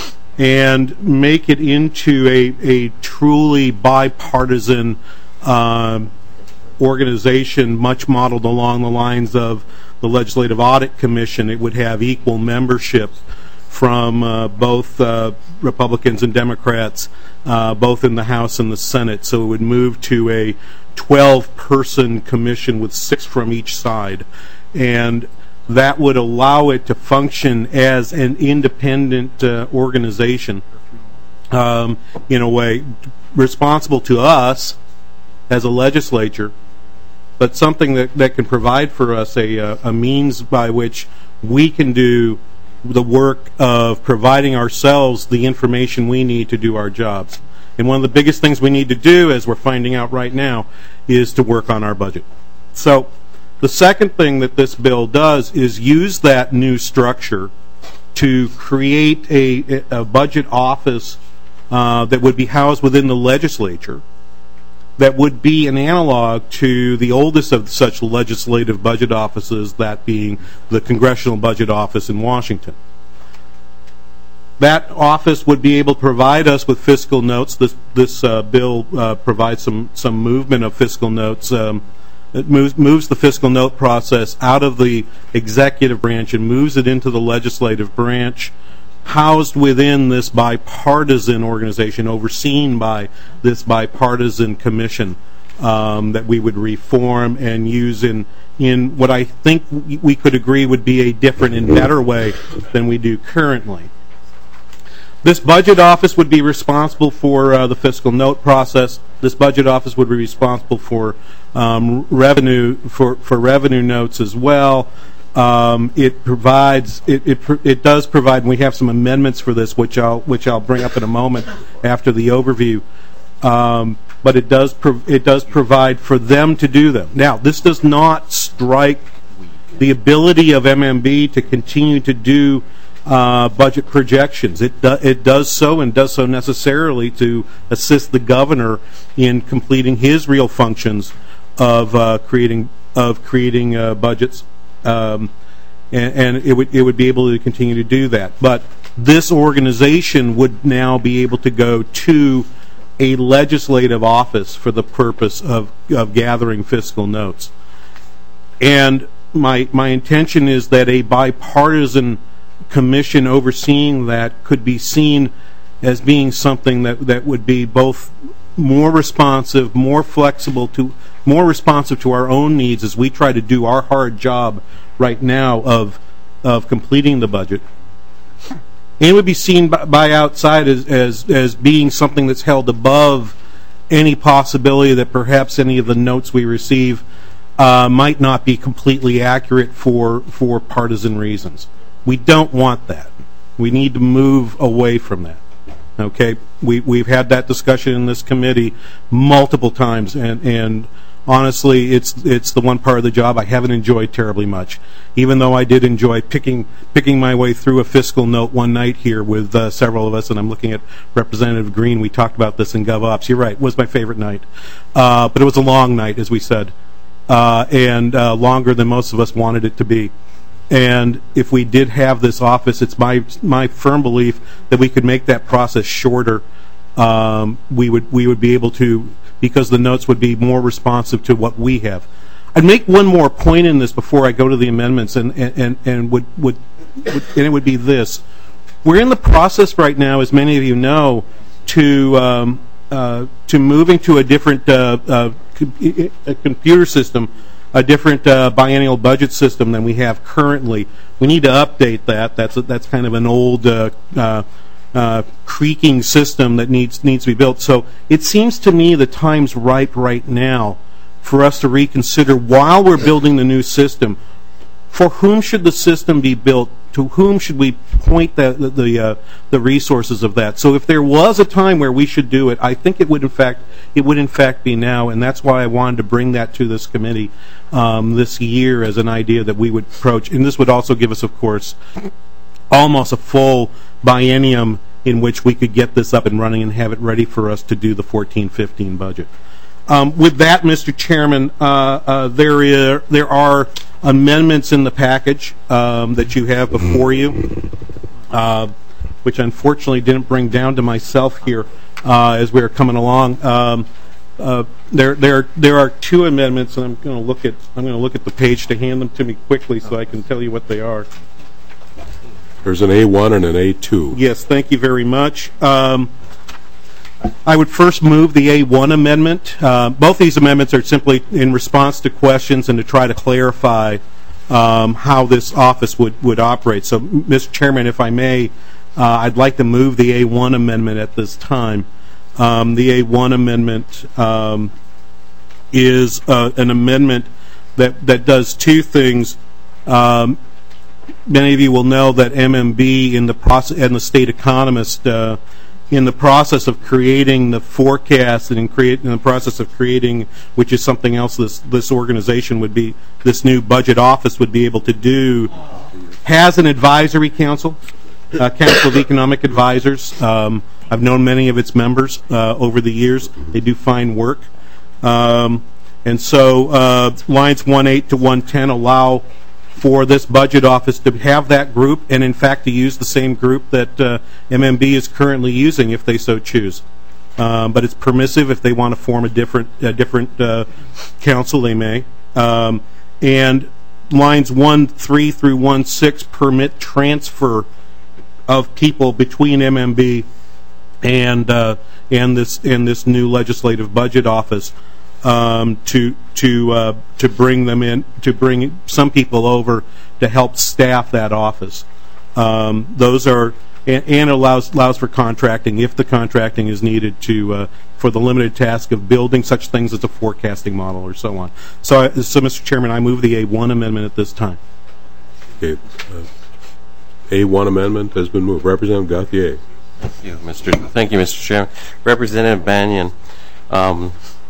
and make it into a, a truly bipartisan uh, organization, much modeled along the lines of the Legislative Audit Commission. It would have equal membership from uh, both uh, Republicans and Democrats, uh, both in the House and the Senate. So it would move to a twelve-person commission with six from each side. And that would allow it to function as an independent uh, organization, um, in a way, responsible to us as a legislature, but something that, that can provide for us a, uh, a means by which we can do the work of providing ourselves the information we need to do our jobs. And one of the biggest things we need to do, as we're finding out right now, is to work on our budget. So the second thing that this bill does is use that new structure to create a, a budget office uh, that would be housed within the legislature, that would be an analog to the oldest of such legislative budget offices, that being the Congressional Budget Office in Washington. That office would be able to provide us with fiscal notes. This, this uh, bill uh, provides some, some movement of fiscal notes. Um, it moves, moves the fiscal note process out of the executive branch and moves it into the legislative branch, housed within this bipartisan organization, overseen by this bipartisan commission um, that we would reform and use in in what I think we could agree would be a different and better way than we do currently. This budget office would be responsible for uh, the fiscal note process. This budget office would be responsible for um, revenue for, for revenue notes as well. Um, it provides it, it it does provide, and we have some amendments for this, which I'll which I'll bring up in a moment after the overview. Um, but it does prov- it does provide for them to do them. Now, this does not strike the ability of M M B to continue to do uh, budget projections. It do- it does so, and does so necessarily to assist the governor in completing his real functions of uh, creating of creating uh, budgets. Um, and, and it would it would be able to continue to do that. But this organization would now be able to go to a legislative office for the purpose of, of gathering fiscal notes. And my my intention is that a bipartisan commission overseeing that could be seen as being something that, that would be both more responsive, more flexible to more responsive to our own needs as we try to do our hard job right now of of completing the budget. And it would be seen by, by outside as, as as being something that's held above any possibility that perhaps any of the notes we receive uh, might not be completely accurate for for partisan reasons. We don't want that. We need to move away from that. Okay, we we've had that discussion in this committee multiple times, and and honestly, it's it's the one part of the job I haven't enjoyed terribly much. Even though I did enjoy picking picking my way through a fiscal note one night here with uh, several of us, and I'm looking at Representative Green. We talked about this in GovOps. You're right, it was my favorite night, uh, but it was a long night, as we said, uh, and uh, longer than most of us wanted it to be. And if we did have this office, it's my my firm belief that we could make that process shorter. Um, we would we would be able to, because the notes would be more responsive to what we have. I'd make one more point in this before I go to the amendments, and and, and, and would, would would and it would be this: we're in the process right now, as many of you know, to um, uh, to moving to a different uh, uh, a computer system a different uh, biennial budget system than we have currently. We need to update that. That's a, that's kind of an old uh, uh, uh, creaking system that needs needs to be built. So it seems to me the time's ripe right now for us to reconsider, while we're building the new system, for whom should the system be built? To whom should we point the the the, uh, the resources of that? So if there was a time where we should do it, I think it would in fact it would in fact be now, and that's why I wanted to bring that to this committee um, this year as an idea that we would approach. And this would also give us, of course, almost a full biennium in which we could get this up and running and have it ready for us to do the fourteen fifteen budget. Um, with that, Mister Chairman, uh, uh, there is, there are amendments in the package um, that you have before you, uh, which unfortunately didn't bring down to myself here uh, as we were coming along. Um, uh, there, there, there are two amendments, and I'm going to look at I'm going to look at the page to hand them to me quickly so I can tell you what they are. There's an A one and an A two. Yes, thank you very much. Um, I would first move the A one amendment. Uh, both these amendments are simply in response to questions and to try to clarify um, how this office would, would operate. So, Mister Chairman, if I may, uh, I'd like to move the A one amendment at this time. Um, the A one amendment um, is uh, an amendment that, that does two things. Um, many of you will know that M M B in the process, and the state economist uh, in the process of creating the forecast and in, create, in the process of creating, which is something else this, this organization would be, this new budget office would be able to do, has an advisory council, uh, Council of Economic Advisors. Um, I've known many of its members uh, over the years. They do fine work. Um, and so uh, lines one eight to one ten allow for this budget office to have that group, and in fact to use the same group that uh, M M B is currently using if they so choose. Um, but it's permissive. If they want to form a different a different uh, council, they may. Um, and lines one three through one six permit transfer of people between M M B and uh, and this and this new legislative budget office. Um, to to uh, to bring them in, to bring some people over to help staff that office. Um, those are and, and allows allows for contracting if the contracting is needed to uh, for the limited task of building such things as a forecasting model or so on. So, I, so Mister Chairman, I move the A one amendment at this time. Okay, uh, A one amendment has been moved. Representative Gauthier. Thank you, Mister Thank you, Mister Chairman. Representative Banyan. Um,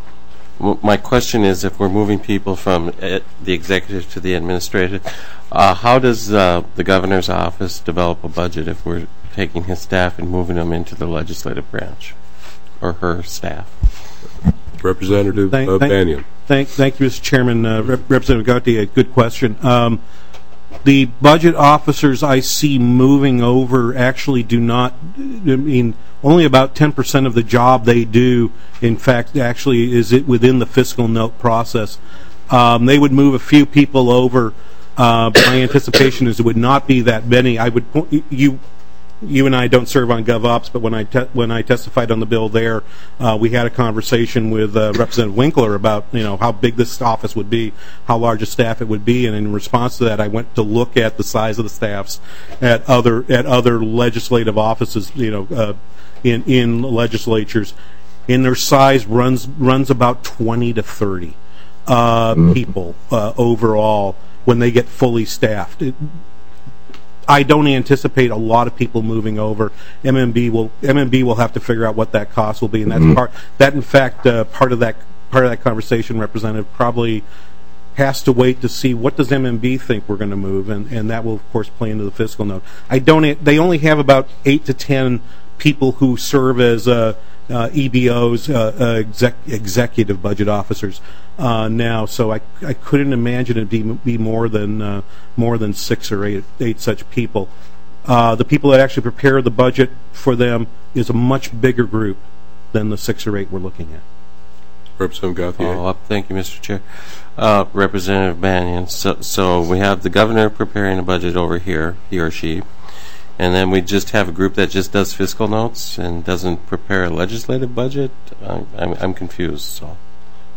My question is, if we're moving people from uh, the executive to the administrative, uh, how does uh, the governor's office develop a budget if we're taking his staff and moving them into the legislative branch, or her staff? Representative thank, uh, thank, Banyan. Thank, thank you, Mister Chairman. Uh, Rep Representative Gauthier, good question. Um, the budget officers I see moving over actually do not, I mean, only about ten percent of the job they do, in fact, actually is it within the fiscal note process. Um, they would move a few people over. Uh, my anticipation is it would not be that many. I would you you and I don't serve on GovOps, but when I te when I testified on the bill there, uh, we had a conversation with uh, Representative Winkler about you know how big this office would be, how large a staff it would be, and in response to that, I went to look at the size of the staffs at other at other legislative offices, you know, uh, in in legislatures, and their size runs runs about twenty to thirty uh, people uh, overall when they get fully staffed. It, I don't anticipate a lot of people moving over. M M B will M M B will have to figure out what that cost will be, and that's mm-hmm. part that in fact uh, part of that part of that conversation, Representative, probably has to wait to see what does M M B think we're going to move, and and that will of course play into the fiscal note. I don't. They only have about eight to ten people who serve as uh, uh, E B Os, uh, uh, exec executive budget officers uh, now. So I I couldn't imagine it be be more than uh, more than six or eight eight such people. Uh, the people that actually prepare the budget for them is a much bigger group than the six or eight we're looking at. Representative Gauthier. Follow up. Thank you, Mister Chair. Uh, Representative Banyan. So, so we have the governor preparing a budget over here, he or she, and then we just have a group that just does fiscal notes and doesn't prepare a legislative budget. I, I'm, I'm confused. So,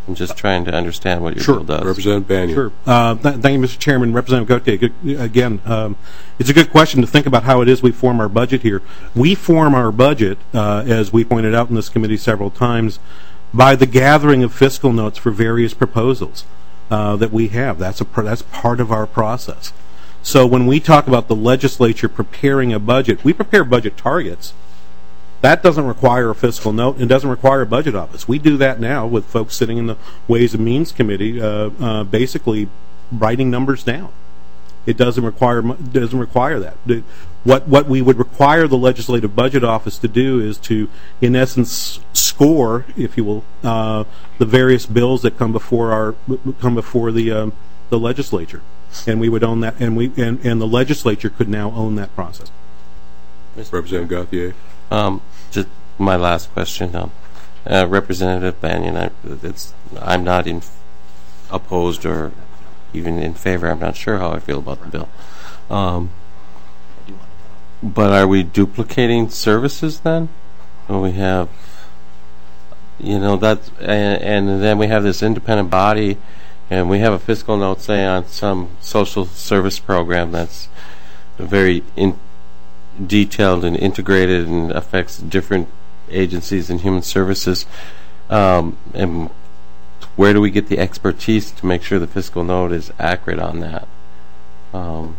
I'm just trying to understand what your Sure. bill does. Representative Banyan. Sure. Uh, th- thank you, Mister Chairman. Representative Gautier, good, again, um, it's a good question to think about how it is we form our budget here. We form our budget, uh, as we pointed out in this committee several times, by the gathering of fiscal notes for various proposals uh, that we have. That's a pr- that's part of our process. So when we talk about the legislature preparing a budget, we prepare budget targets. That doesn't require a fiscal note. It doesn't require a budget office. We do that now with folks sitting in the Ways and Means Committee, uh, uh, basically writing numbers down. It doesn't require doesn't require that. The, what what we would require the Legislative Budget Office to do is to, in essence, score, if you will, uh, the various bills that come before our come before the um, the legislature, and we would own that, and we and, and the legislature could now own that process. Representative Gauthier. Um, just my last question, um, uh, Representative Banyan. I, it's I'm not in opposed or even in favor. I'm not sure how I feel about the bill. Um, but are we duplicating services then? Well, we have, you know, that, and, and then we have this independent body, and we have a fiscal note, say, on some social service program that's very in. detailed and integrated and affects different agencies and human services. Um, and where do we get the expertise to make sure the fiscal note is accurate on that? Um,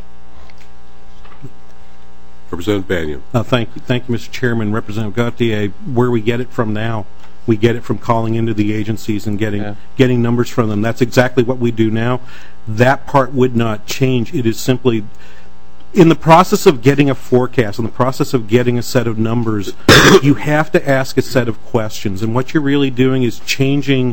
Representative Banyan. Uh, thank you, thank you, Mister Chairman. Representative Gauthier, where we get it from now, we get it from calling into the agencies and getting yeah. getting numbers from them. That's exactly what we do now. That part would not change. It is simply, in the process of getting a forecast, in the process of getting a set of numbers, you have to ask a set of questions. And what you're really doing is changing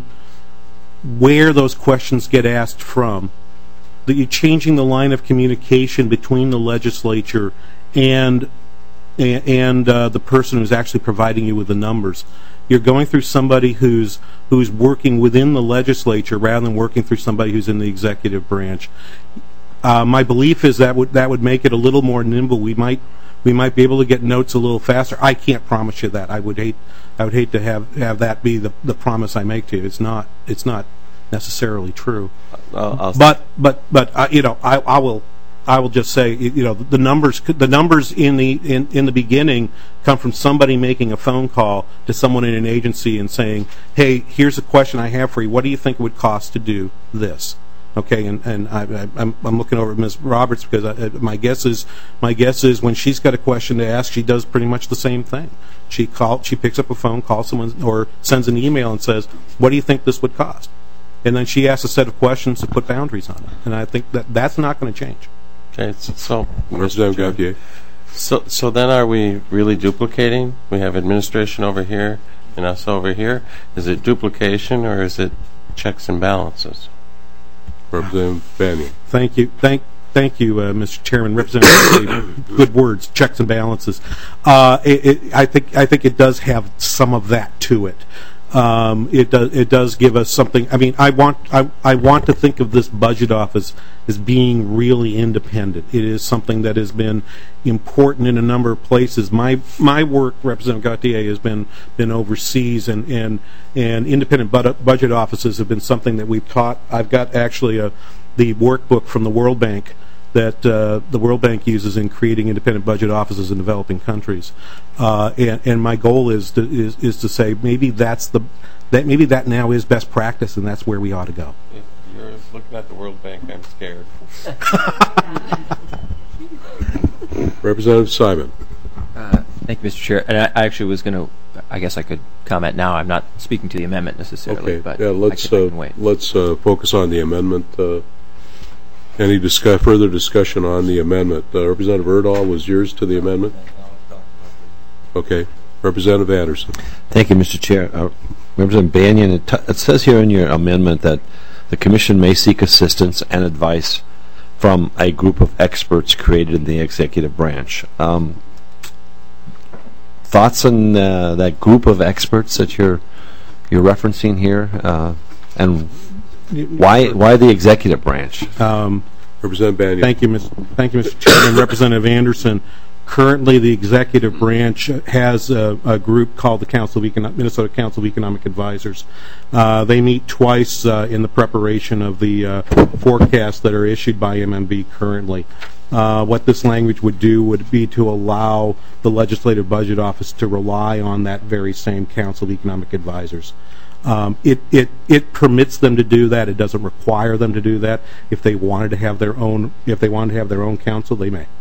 where those questions get asked from. That you're changing the line of communication between the legislature and and uh, the person who's actually providing you with the numbers. You're going through somebody who's who's working within the legislature rather than working through somebody who's in the executive branch. Uh, my belief is that would that would make it a little more nimble. We might we might be able to get notes a little faster. I can't promise you that. I would hate I would hate to have, have that be the, the promise I make to you. It's not it's not necessarily true. I'll, I'll but but but uh, you know I, I will I will just say you know the numbers the numbers in the in, in the beginning come from somebody making a phone call to someone in an agency and saying, hey, here's a question I have for you. What do you think it would cost to do this? Okay, and and I, I, I'm I'm looking over at Miz Roberts because I, my guess is my guess is when she's got a question to ask, she does pretty much the same thing. She call she picks up a phone, calls someone, or sends an email and says, "What do you think this would cost?" And then she asks a set of questions to put boundaries on it. And I think that that's not going to change. Okay, so, so Representative Gauthier. So, so then are we really duplicating? We have administration over here and us over here. Is it duplication or is it checks and balances? Representative Banyan. Thank you. Thank thank you, uh, Mister Chairman. Representative, good words, checks and balances. Uh, it, it, I think I think it does have some of that to it. Um, it does it does give us something. I mean, I want I, I want to think of this budget office as being really independent. It is something that has been important in a number of places. My my work, Representative Gauthier, has been been overseas, and and and independent budget offices have been something that we've taught. I've got actually a the workbook from the World Bank that uh, the World Bank uses in creating independent budget offices in developing countries, uh, and, and my goal is to is, is to say maybe that's the that maybe that now is best practice, and that's where we ought to go. If you're looking at the World Bank, I'm scared. Representative Simon. Uh, thank you, Mister Chair. And I, I actually was going to, I guess I could comment now. I'm not speaking to the amendment necessarily, Okay. but Yeah. Let's I can, I uh, can wait. let's uh, focus on the amendment. Uh, any discuss, further discussion on the amendment? Uh, Representative Erdahl, was yours to the amendment? Okay. Representative Anderson. Thank you, Mister Chair. Uh, Representative Banyan, it, t- it says here in your amendment that the Commission may seek assistance and advice from a group of experts created in the executive branch. Um, thoughts on uh, that group of experts that you're you're referencing here, uh, and why why the executive branch? Um, Representative Banyan. Thank you, Mister Thank you, Mister Chairman. Representative Anderson, Currently, the executive branch has a, a group called the Council of Econo- Minnesota Council of Economic Advisors. Uh, they meet twice uh, in the preparation of the uh, forecasts that are issued by M M B currently. Uh, what this language would do would be to allow the Legislative Budget Office to rely on that very same Council of Economic Advisors. Um, it, it, it permits them to do that. It doesn't require them to do that. If they wanted to have their own, if they wanted to have their own council, they may.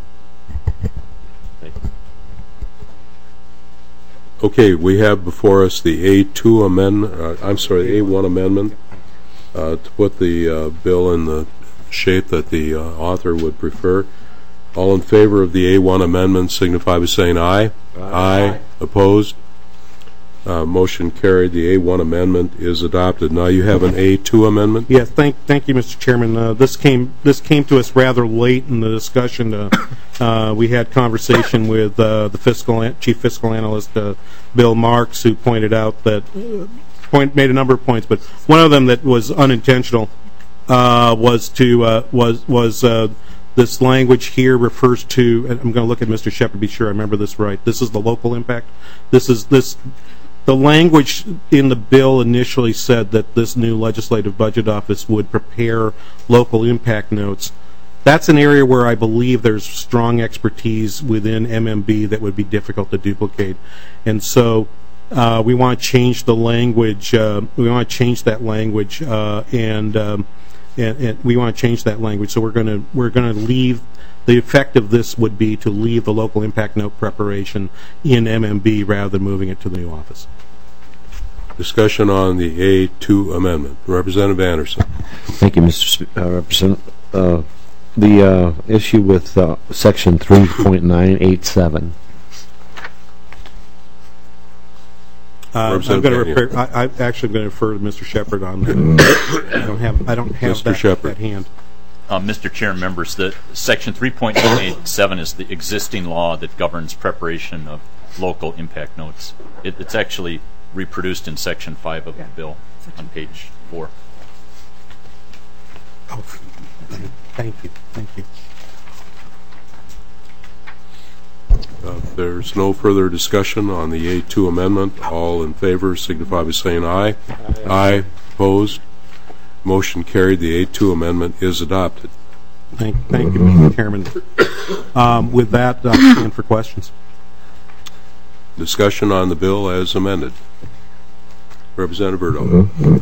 Okay, we have before us the A two amendment, uh, I'm sorry, the A one amendment, uh, to put the uh, bill in the shape that the uh, author would prefer. All in favor of the A one amendment signify by saying aye. Aye. Aye. Opposed? Uh, motion carried. The A one amendment is adopted. Now you have an A two amendment? Yes, thank thank you, Mister Chairman. Uh, this came this came to us rather late in the discussion. Uh, uh, we had conversation with uh, the fiscal an- chief fiscal analyst uh, Bill Marks, who pointed out that uh, point made a number of points, but one of them that was unintentional uh, was to uh, was was uh, this language here refers to. And I'm going to look at Mister Shepard to be sure I remember this right. This is the local impact. This is this. The language in the bill initially said that this new Legislative Budget Office would prepare local impact notes. That's an area where I believe there's strong expertise within M M B that would be difficult to duplicate. And so uh, we want to change the language. Uh, we want to change that language, uh, and, um, and and we want to change that language. So we're going to we're going to leave. The effect of this would be to leave the local impact note preparation in M M B rather than moving it to the new office. Discussion on the A two amendment. Representative Anderson. Thank you, Mister Sp- uh, Representative. Uh, the uh, issue with uh, Section three point nine eight seven. Uh, I'm going to refer. I, I'm actually going to refer to Mister Shepard on that. I don't have. I don't have that, that hand. Uh, Mister Chair, members, the Section three point nine eight seven is the existing law that governs preparation of local impact notes. It, it's actually reproduced in Section five of yeah. the bill on page four. Oh, thank you. Thank you. Uh, if there's no further discussion on the A two amendment, all in favor signify by saying aye. Aye. Aye. Opposed? Motion carried. The A two amendment is adopted. Thank, thank you, Mister Chairman. Um, with that, I'll stand for questions. Discussion on the bill as amended. Representative Erdahl.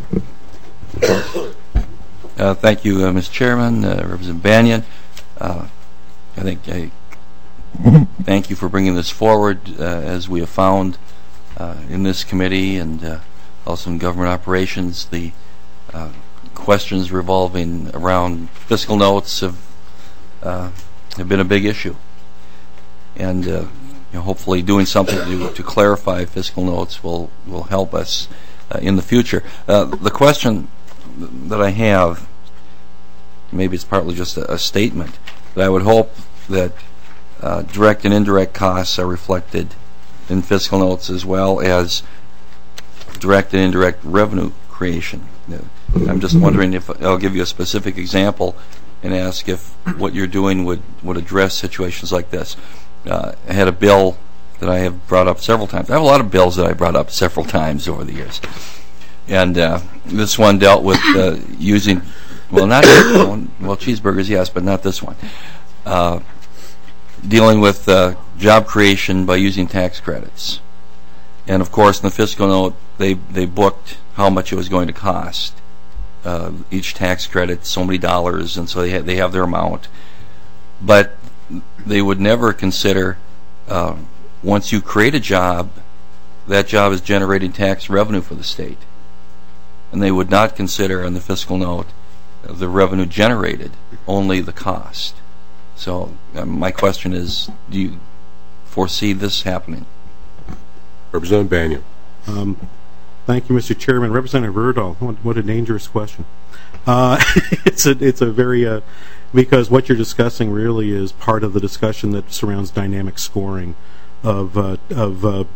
Uh, thank you, uh, Mister Chairman, uh, Representative Banyan. Uh, I think I thank you for bringing this forward, uh, as we have found uh, in this committee and uh, also in government operations. The uh, questions revolving around fiscal notes have uh, have been a big issue, and uh, you know, hopefully doing something to, to clarify fiscal notes will will help us uh, in the future. Uh, the question that I have, maybe it's partly just a, a statement, but I would hope that uh, direct and indirect costs are reflected in fiscal notes as well as direct and indirect revenue creation. I'm just wondering if I'll give you a specific example and ask if what you're doing would, would address situations like this. Uh, I had a bill that I have brought up several times. I have a lot of bills that I brought up several times over the years. And uh, this one dealt with uh, using, well, not one, well, cheeseburgers, yes, but not this one. Uh, dealing with uh, job creation by using tax credits. And, of course, in the fiscal note, they, they booked how much it was going to cost. Uh, each tax credit, so many dollars, and so they, ha- they have their amount. But they would never consider, uh, once you create a job, that job is generating tax revenue for the state. And they would not consider in the fiscal note uh, the revenue generated, only the cost. So uh, my question is, do you foresee this happening? Representative Banyan. Um, thank you, Mister Chairman. Representative Erdahl, what, what a dangerous question. Uh, it's a it's a very uh, because what you're discussing really is part of the discussion that surrounds dynamic scoring of uh, of uh,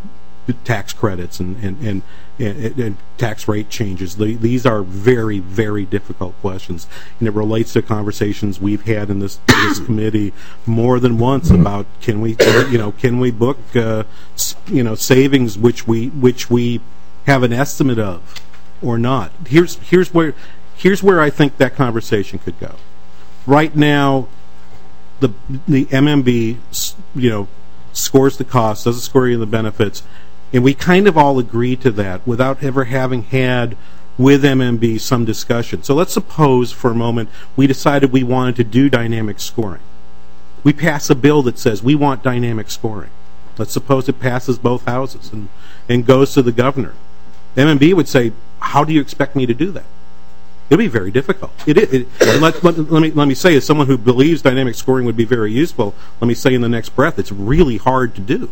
tax credits and and, and, and, and tax rate changes. The, these are very, very difficult questions, and it relates to conversations we've had in this, this committee more than once about can we, you know, can we book, uh, you know, savings which we which we have an estimate of or not. Here's here's where here's where I think that conversation could go. Right now, the the M M B, you know, scores the costs, doesn't score any of the benefits, and we kind of all agree to that without ever having had with M M B some discussion. So let's suppose for a moment we decided we wanted to do dynamic scoring. We pass a bill that says we want dynamic scoring. Let's suppose it passes both houses and, and goes to the governor. M M B would say, how do you expect me to do that? It'd be very difficult. It, it, it, let, let, let, me, let me say, as someone who believes dynamic scoring would be very useful, let me say in the next breath, it's really hard to do.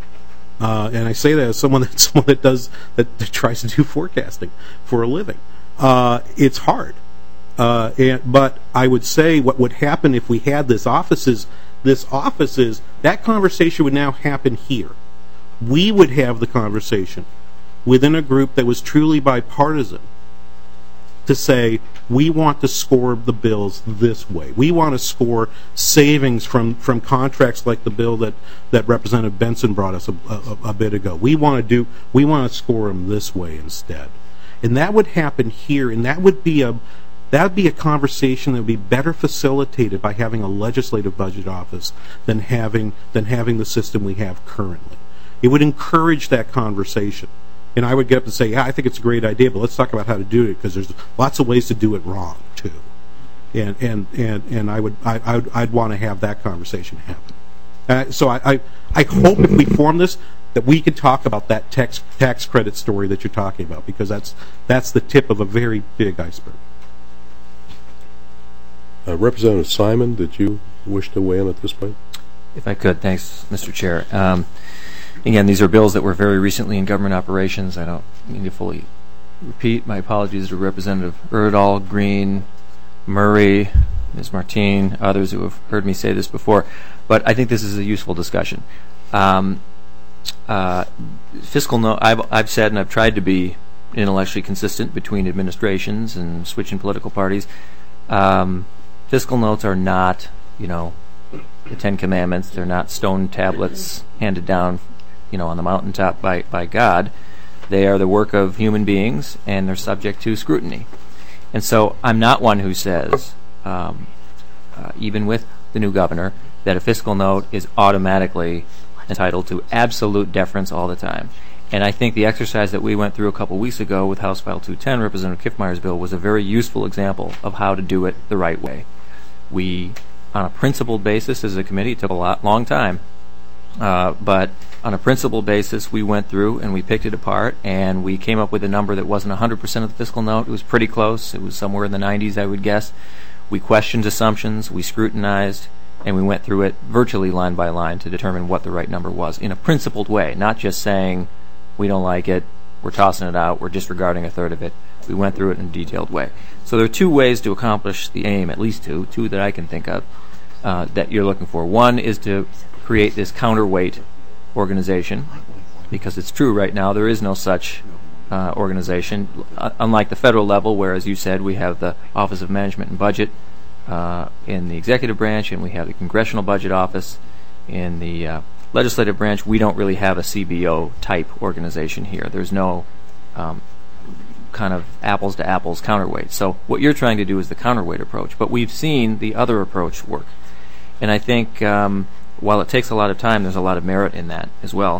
Uh, and I say that as someone that, someone that does that, that tries to do forecasting for a living. Uh, it's hard. Uh, and, but I would say what would happen if we had this offices, this offices, that conversation would now happen here. We would have the conversation within a group that was truly bipartisan to say, we want to score the bills this way. We want to score savings from, from contracts like the bill that, that Representative Benson brought us a, a, a bit ago. We want to do, we want to score them this way instead. And that would happen here, and that would be a that would be a conversation that would be better facilitated by having a legislative budget office than having than having the system we have currently. It would encourage that conversation. And I would get up and say, yeah, I think it's a great idea, but let's talk about how to do it, because there's lots of ways to do it wrong, too. And and, and, and I would, I, I would, I'd want to have that conversation happen. Uh, so I, I, I hope if we form this, that we can talk about that tax, tax credit story that you're talking about, because that's, that's the tip of a very big iceberg. Uh, Representative Simon, did you wish to weigh in at this point? If I could, thanks, Mister Chair. Um, Again, these are bills that were very recently in government operations. I don't need to fully repeat. My apologies to Representative Erdahl, Green, Murray, Miz Martine, others who have heard me say this before. But I think this is a useful discussion. Um, uh, fiscal note, I've, I've said, and I've tried to be intellectually consistent between administrations and switching political parties. Um, fiscal notes are not, you know, the Ten Commandments. They're not stone tablets handed down, you know, on the mountaintop by, by God. They are the work of human beings, and they're subject to scrutiny. And so I'm not one who says, um, uh, even with the new governor, that a fiscal note is automatically entitled to absolute deference all the time. And I think the exercise that we went through a couple weeks ago with House File two ten, Representative Kiffmeyer's bill, was a very useful example of how to do it the right way. We, on a principled basis as a committee, it took a lot, long time, uh, but on a principled basis, we went through and we picked it apart, and we came up with a number that wasn't one hundred percent of the fiscal note. It was pretty close. It was somewhere in the nineties, I would guess. We questioned assumptions, we scrutinized, and we went through it virtually line by line to determine what the right number was in a principled way, not just saying, we don't like it, we're tossing it out, we're disregarding a third of it. We went through it in a detailed way. So there are two ways to accomplish the aim, at least two, two that I can think of, uh, that you're looking for. One is to create this counterweight organization, because it's true right now there is no such uh, organization, uh, unlike the federal level, where, as you said, we have the Office of Management and Budget uh, in the executive branch, and we have the Congressional Budget Office in the uh, legislative branch. We don't really have a C B O type organization here. There's no um, kind of apples to apples counterweight. So what you're trying to do is the counterweight approach, but we've seen the other approach work. And I think um, while it takes a lot of time, there's a lot of merit in that as well.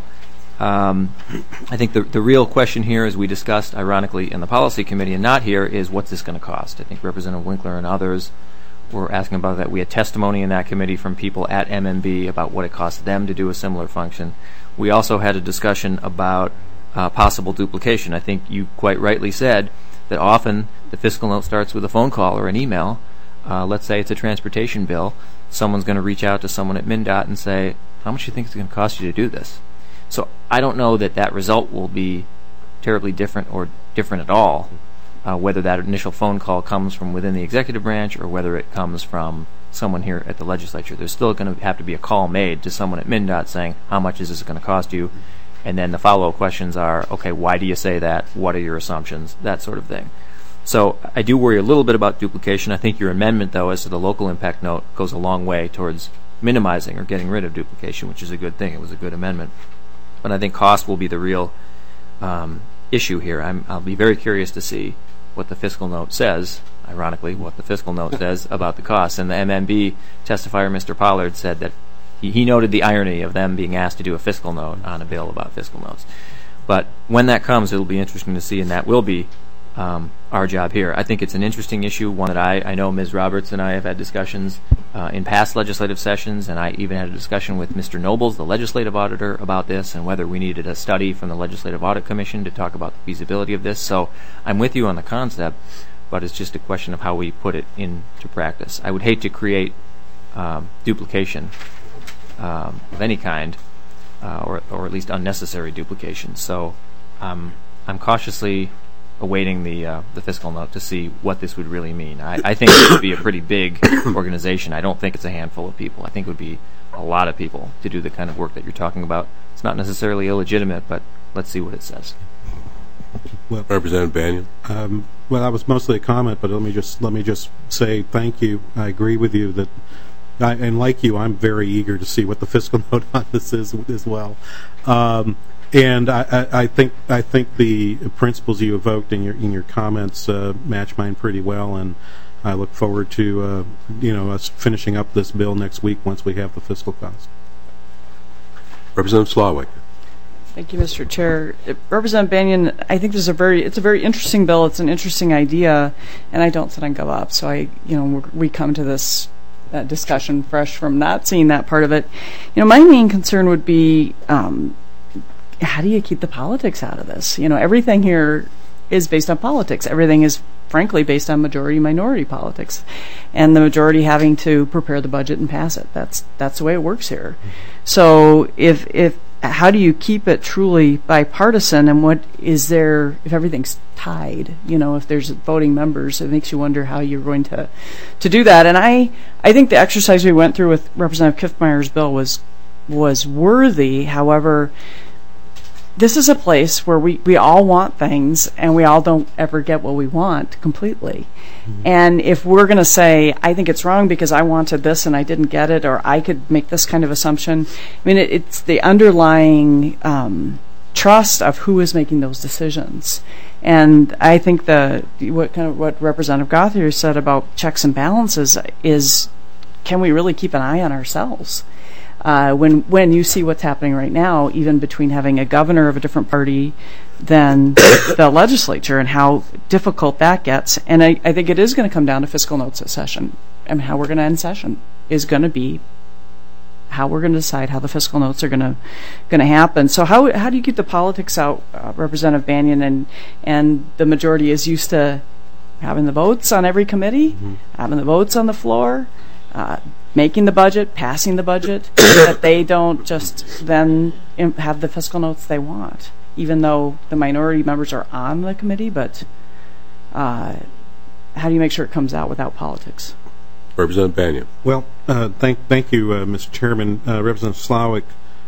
Um, I think the, the real question here, as we discussed, ironically, in the policy committee and not here, is what's this going to cost? I think Representative Winkler and others were asking about that. We had testimony in that committee from people at M M B about what it costs them to do a similar function. We also had a discussion about uh, possible duplication. I think you quite rightly said that often the fiscal note starts with a phone call or an email. Uh, let's say it's a transportation bill. Someone's going to reach out to someone at MnDOT and say, how much do you think it's going to cost you to do this? So I don't know that that result will be terribly different or different at all, uh, whether that initial phone call comes from within the executive branch or whether it comes from someone here at the legislature. There's still going to have to be a call made to someone at MnDOT saying, how much is this going to cost you? And then the follow-up questions are, okay, why do you say that? What are your assumptions? That sort of thing. So I do worry a little bit about duplication. I think your amendment, though, as to the local impact note goes a long way towards minimizing or getting rid of duplication, which is a good thing. It was a good amendment. But I think cost will be the real um, issue here. I'm, I'll be very curious to see what the fiscal note says, ironically, what the fiscal note says about the costs. And the M M B testifier, Mister Pollard, said that he, he noted the irony of them being asked to do a fiscal note on a bill about fiscal notes. But when that comes, it'll be interesting to see, and that will be Um, our job here. I think it's an interesting issue, one that I, I know Miz Roberts and I have had discussions uh, in past legislative sessions, and I even had a discussion with Mister Nobles, the legislative auditor, about this and whether we needed a study from the Legislative Audit Commission to talk about the feasibility of this. So I'm with you on the concept, but it's just a question of how we put it into practice. I would hate to create um, duplication um, of any kind, uh, or, or at least unnecessary duplication. So um, I'm cautiously awaiting the uh, the fiscal note to see what this would really mean. I, I think it would be a pretty big organization. I don't think it's a handful of people. I think it would be a lot of people to do the kind of work that you're talking about. It's not necessarily illegitimate, but let's see what it says. Well, Representative Banyan. Um, well, that was mostly a comment, but let me just let me just say thank you. I agree with you that, I, and like you, I'm very eager to see what the fiscal note on this is as well. Um, And I, I, I think I think the principles you evoked in your in your comments uh, match mine pretty well, and I look forward to uh, you know us finishing up this bill next week once we have the fiscal cost. Representative Slawick. Thank you, Mister Chair. Uh, Representative Banyan, I think this is a very it's a very interesting bill. It's an interesting idea, and I don't sit on GovOps, so I you know we're, we come to this uh, discussion fresh from not seeing that part of it. You know, my main concern would be. Um, How do you keep the politics out of this? You know, everything here is based on politics. Everything is, frankly, based on majority-minority politics, and the majority having to prepare the budget and pass it. That's that's the way it works here. So, if if how do you keep it truly bipartisan? And what is there if everything's tied? You know, if there's voting members, it makes you wonder how you're going to to do that. And I I think the exercise we went through with Representative Kiffmeyer's bill was was worthy. However, this is a place where we, we all want things, and we all don't ever get what we want completely. Mm-hmm. And if we're going to say, I think it's wrong because I wanted this and I didn't get it, or I could make this kind of assumption, I mean, it, it's the underlying um, trust of who is making those decisions. And I think the what kind of what Representative Gauthier said about checks and balances is, can we really keep an eye on ourselves? Uh, when when you see what's happening right now, even between having a governor of a different party than the legislature, and how difficult that gets. And I, I think it is going to come down to fiscal notes at session. I mean, how we're going to end session is going to be how we're going to decide how the fiscal notes are going to going to happen. So how how do you keep the politics out, uh, Representative Banyan? And and the majority is used to having the votes on every committee, mm-hmm. having the votes on the floor. Uh, making the budget, passing the budget, that they don't just then imp- have the fiscal notes they want, even though the minority members are on the committee. But uh, how do you make sure it comes out without politics? Representative Banyan. Well, uh, thank thank you, uh, Mister Chairman. Uh, Representative Slawick,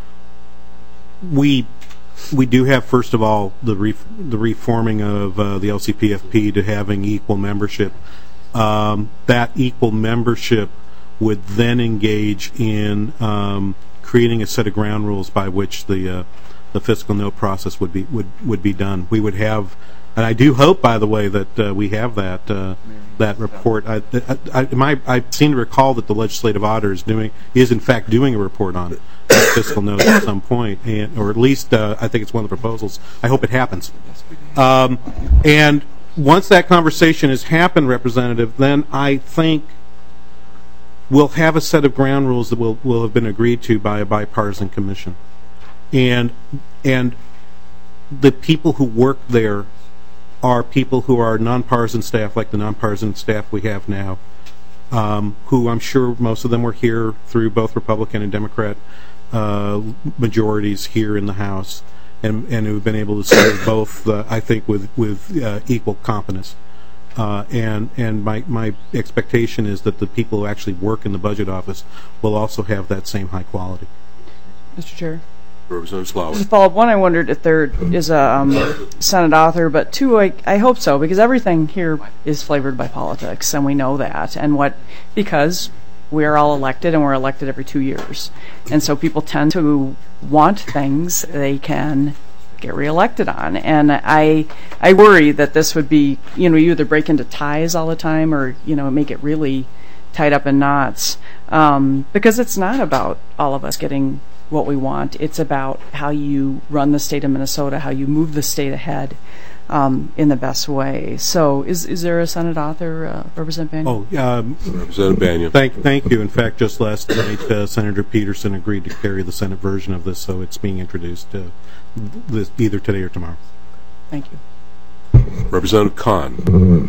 we we do have, first of all, the re- the reforming of uh, the L C P F P to having equal membership. Um, that equal membership would then engage in um, creating a set of ground rules by which the uh, the fiscal note process would be would, would be done. We would have, and I do hope, by the way, that uh, we have that uh, that report. I, I, I, my, I seem to recall that the legislative auditor is doing is in fact doing a report on the fiscal note at some point, and or at least uh, I think it's one of the proposals. I hope it happens. Um, and once that conversation has happened, Representative, then I think we'll have a set of ground rules that will will have been agreed to by a bipartisan commission, and and the people who work there are people who are nonpartisan staff, like the nonpartisan staff we have now, um, who I'm sure most of them were here through both Republican and Democrat uh, majorities here in the House, and and who've been able to serve both, uh, I think, with with uh, equal competence. Uh, and and my, my expectation is that the people who actually work in the budget office will also have that same high quality. Mister Chair? Representative Slaughter. Just to follow up, one, I wondered if there is a um, Senate author, but two, I, I hope so, because everything here is flavored by politics, and we know that. And what, because we are all elected, and we're elected every two years. And so people tend to want things they can get reelected on. And I I worry that this would be, you know, you either break into ties all the time or, you know, make it really tied up in knots. Um, because it's not about all of us getting what we want. It's about how you run the state of Minnesota, how you move the state ahead um, in the best way. So is is there a Senate author, uh, Representative Banyan? Oh, um, Representative Banyan. Thank, thank you. In fact, just last night, uh, Senator Peterson agreed to carry the Senate version of this, so it's being introduced uh, this, either today or tomorrow. Thank you. Representative Kahn.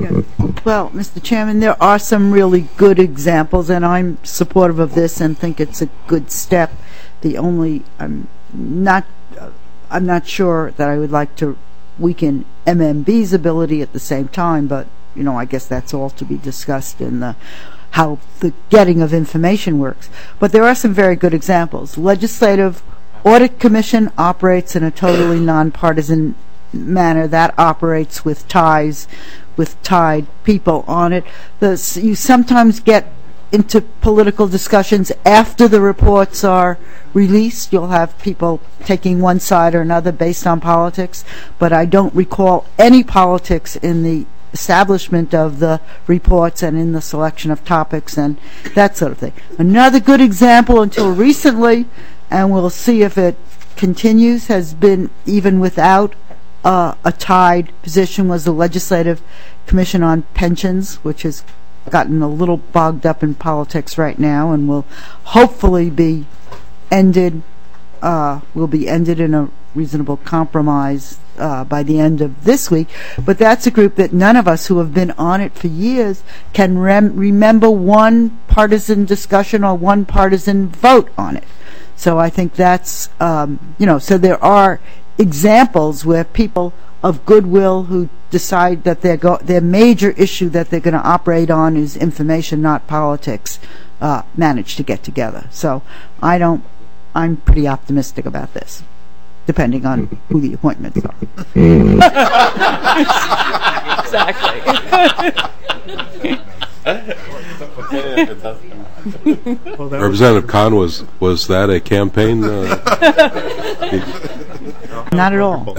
Well, Mister Chairman, there are some really good examples, and I'm supportive of this and think it's a good step. The only, I'm not, uh, I'm not sure that I would like to weaken M M B's ability at the same time, but, you know, I guess that's all to be discussed in the, how the getting of information works. But there are some very good examples. Legislative Audit Commission operates in a totally nonpartisan manner. That operates with ties, with tied people on it. The, you sometimes get into political discussions after the reports are released. You'll have people taking one side or another based on politics, but I don't recall any politics in the establishment of the reports and in the selection of topics and that sort of thing. Another good example until recently, and we'll see if it continues, has been even without uh, a tied position, was the Legislative Commission on Pensions, which has gotten a little bogged up in politics right now and will hopefully be ended, uh, will be ended in a reasonable compromise uh, by the end of this week. But that's a group that none of us who have been on it for years can rem remember one partisan discussion or one partisan vote on it. So I think that's, um, you know, so there are examples where people of goodwill who decide that their go their major issue that they're going to operate on is information, not politics, uh, manage to get together. So I don't. I'm pretty optimistic about this, depending on who the appointments are. Exactly. Representative Kahn, was was that a campaign? Uh, Not at all.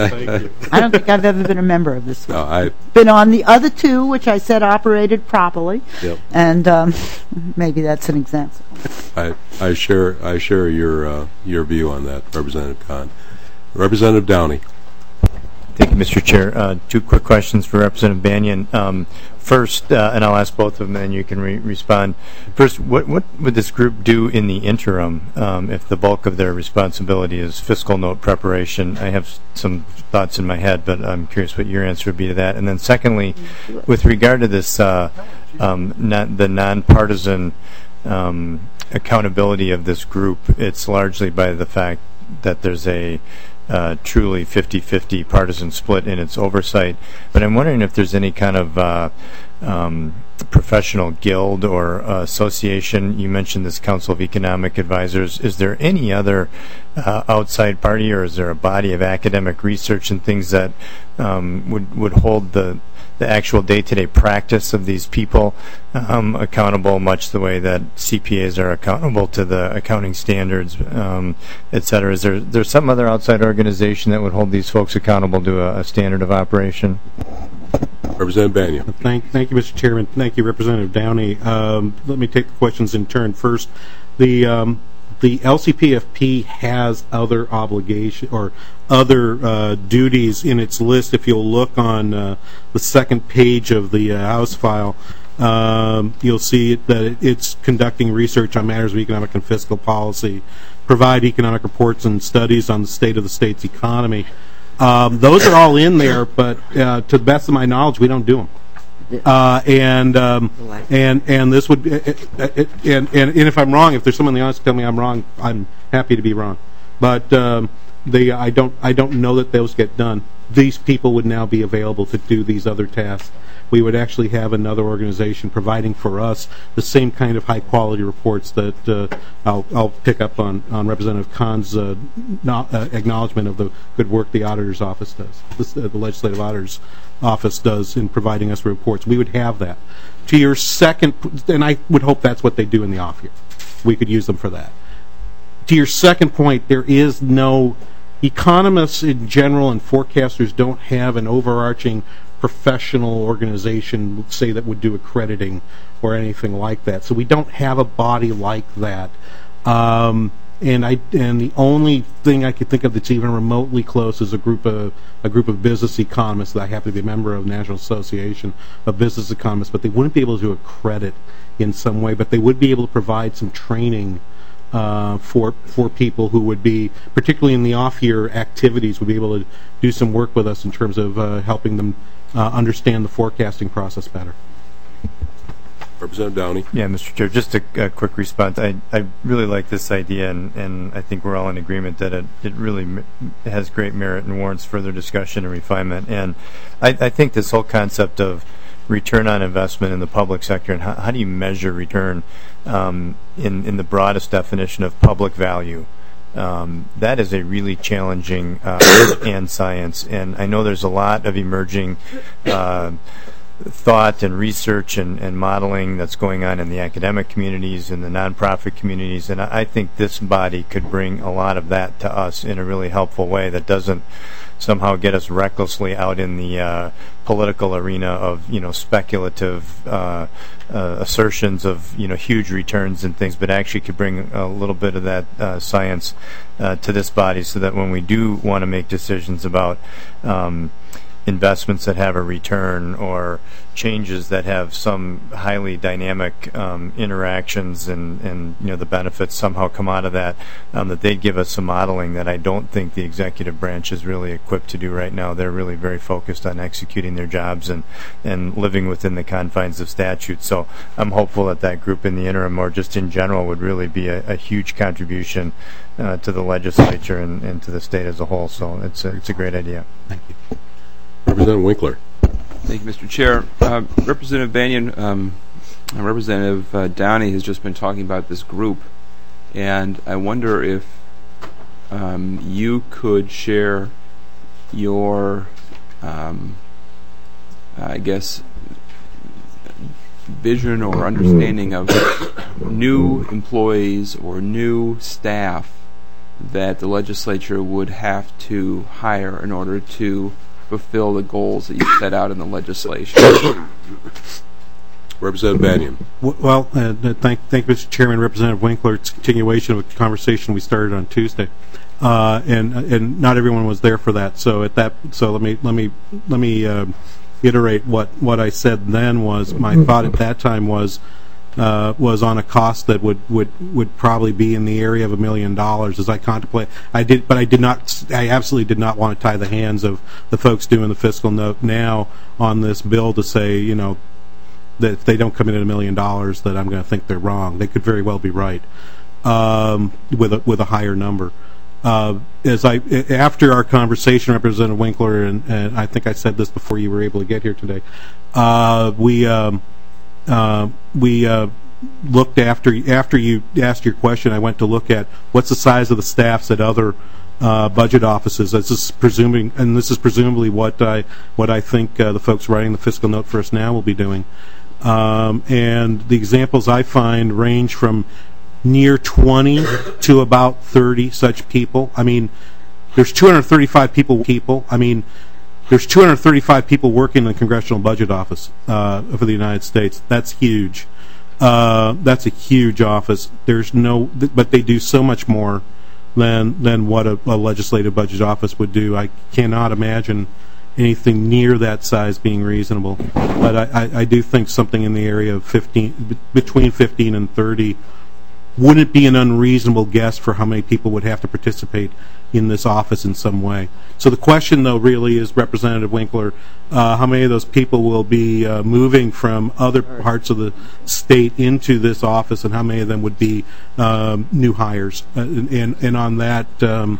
I don't think I've ever been a member of this one. No, I been on the other two, which I said operated properly, yep. and um, maybe that's an example. I I share I share your uh, your view on that, Representative Kahn. Representative Downey. Thank you, Mister Chair. Uh, two quick questions for Representative Banyan. Um, first, uh, and I'll ask both of them, and you can re respond. First, what, what would this group do in the interim um, if the bulk of their responsibility is fiscal note preparation? I have some thoughts in my head, but I'm curious what your answer would be to that. And then secondly, with regard to this, uh, um, not the nonpartisan um, accountability of this group, it's largely by the fact that there's a Uh, truly fifty fifty partisan split in its oversight. But I'm wondering if there's any kind of uh, um, professional guild or uh, association. You mentioned this Council of Economic Advisors. Is there any other uh, outside party, or is there a body of academic research and things that um, would, would hold the the actual day-to-day practice of these people um, accountable, much the way that C P As are accountable to the accounting standards, um, et cetera? Is there there's some other outside organization that would hold these folks accountable to a, a standard of operation? Representative Banyan. Thank, thank you, Mister Chairman. Thank you, Representative Downey. Um, let me take the questions in turn. First, the um, the L C P F P has other obligation or other uh, duties in its list. If you'll look on uh, the second page of the uh, House file, um, you'll see that it, it's conducting research on matters of economic and fiscal policy, provide economic reports and studies on the state of the state's economy. Um, those are all in there, but uh, to the best of my knowledge, we don't do them. Uh, and um, and and this would it, it, and, and and if I'm wrong, if there's someone in the audience tell me I'm wrong, I'm happy to be wrong. But um, the I don't I don't know that those get done. these people would now be available to do these other tasks. We would actually have another organization providing for us the same kind of high-quality reports that uh, I'll, I'll pick up on, on Representative Kahn's uh, not, uh, acknowledgement of the good work the Auditor's Office does, this, uh, the Legislative Auditor's Office does in providing us reports. We would have that. To your second, and I would hope that's what they do in the off year. We could use them for that. To your second point, there is no, economists in general and forecasters don't have an overarching professional organization, say, that would do accrediting or anything like that. So we don't have a body like that. Um, and I and the only thing I could think of that's even remotely close is a group of a group of business economists that I happen to be a member of the National Association of Business Economists, but they wouldn't be able to accredit in some way, but they would be able to provide some training uh, for for people who would be, particularly in the off-year activities, would be able to do some work with us in terms of uh, helping them Uh, understand the forecasting process better. Representative Downey. Yeah, Mister Chair, just a, a quick response. I, I really like this idea, and, and I think we're all in agreement that it, it really m has great merit and warrants further discussion and refinement. And I, I think this whole concept of return on investment in the public sector, and how, how do you measure return um, in, in the broadest definition of public value, Um, that is a really challenging uh, and science, and I know there's a lot of emerging uh, thought and research and, and modeling that's going on in the academic communities and the nonprofit communities, and I, I think this body could bring a lot of that to us in a really helpful way that doesn't somehow get us recklessly out in the uh, political arena of, you know, speculative uh, uh, assertions of, you know, huge returns and things, but actually could bring a little bit of that uh, science uh, to this body, so that when we do want to make decisions about um, investments that have a return or changes that have some highly dynamic um, interactions and, and you know the benefits somehow come out of that, um, that they'd give us some modeling that I don't think the executive branch is really equipped to do right now. They're really very focused on executing their jobs and, and living within the confines of statute. So I'm hopeful that that group in the interim, or just in general, would really be a, a huge contribution uh, to the legislature and, and to the state as a whole. So it's a, it's a great idea. Thank you. Representative Winkler. Thank you, Mister Chair. Uh, Representative Banyan, um, Representative uh, Downey has just been talking about this group, and I wonder if um, you could share your, um, I guess, vision or understanding of new employees or new staff that the legislature would have to hire in order to fulfill the goals that you set out in the legislation. Representative Banyan. Well, uh, thank, thank you, Mister Chairman. Representative Winkler, it's a continuation of a conversation we started on Tuesday, uh, and and not everyone was there for that. So at that, so let me let me let me uh, iterate what what I said then. Was my thought at that time was. Uh, was on a cost that would, would, would probably be in the area of a million dollars as I contemplate. I did, but I did not. I absolutely did not want to tie the hands of the folks doing the fiscal note now on this bill to say, you know, that if they don't come in at a million dollars, that I'm going to think they're wrong. They could very well be right um, with a with a higher number. Uh, as I after our conversation, Representative Winkler, and, and I think I said this before you were able to get here today. Uh, we. Um, Uh, we uh, looked after after you asked your question. I went to look at what's the size of the staffs at other uh, budget offices. This is presuming, and this is presumably what I what I think uh, the folks writing the fiscal note for us now will be doing. Um, and the examples I find range from near twenty to about thirty such people. I mean, there's two hundred thirty-five people. People. I mean. There's two hundred thirty-five people working in the Congressional Budget Office uh, for the United States. That's huge. Uh, that's a huge office. There's no, but they do so much more than than what a, a legislative budget office would do. I cannot imagine anything near that size being reasonable. But I, I, I do think something in the area of fifteen, between fifteen and thirty, wouldn't be an unreasonable guess for how many people would have to participate in this office in some way. So the question, though, really is, Representative Winkler, uh, how many of those people will be uh, moving from other parts of the state into this office, and how many of them would be um, new hires? Uh, and, and on that, um,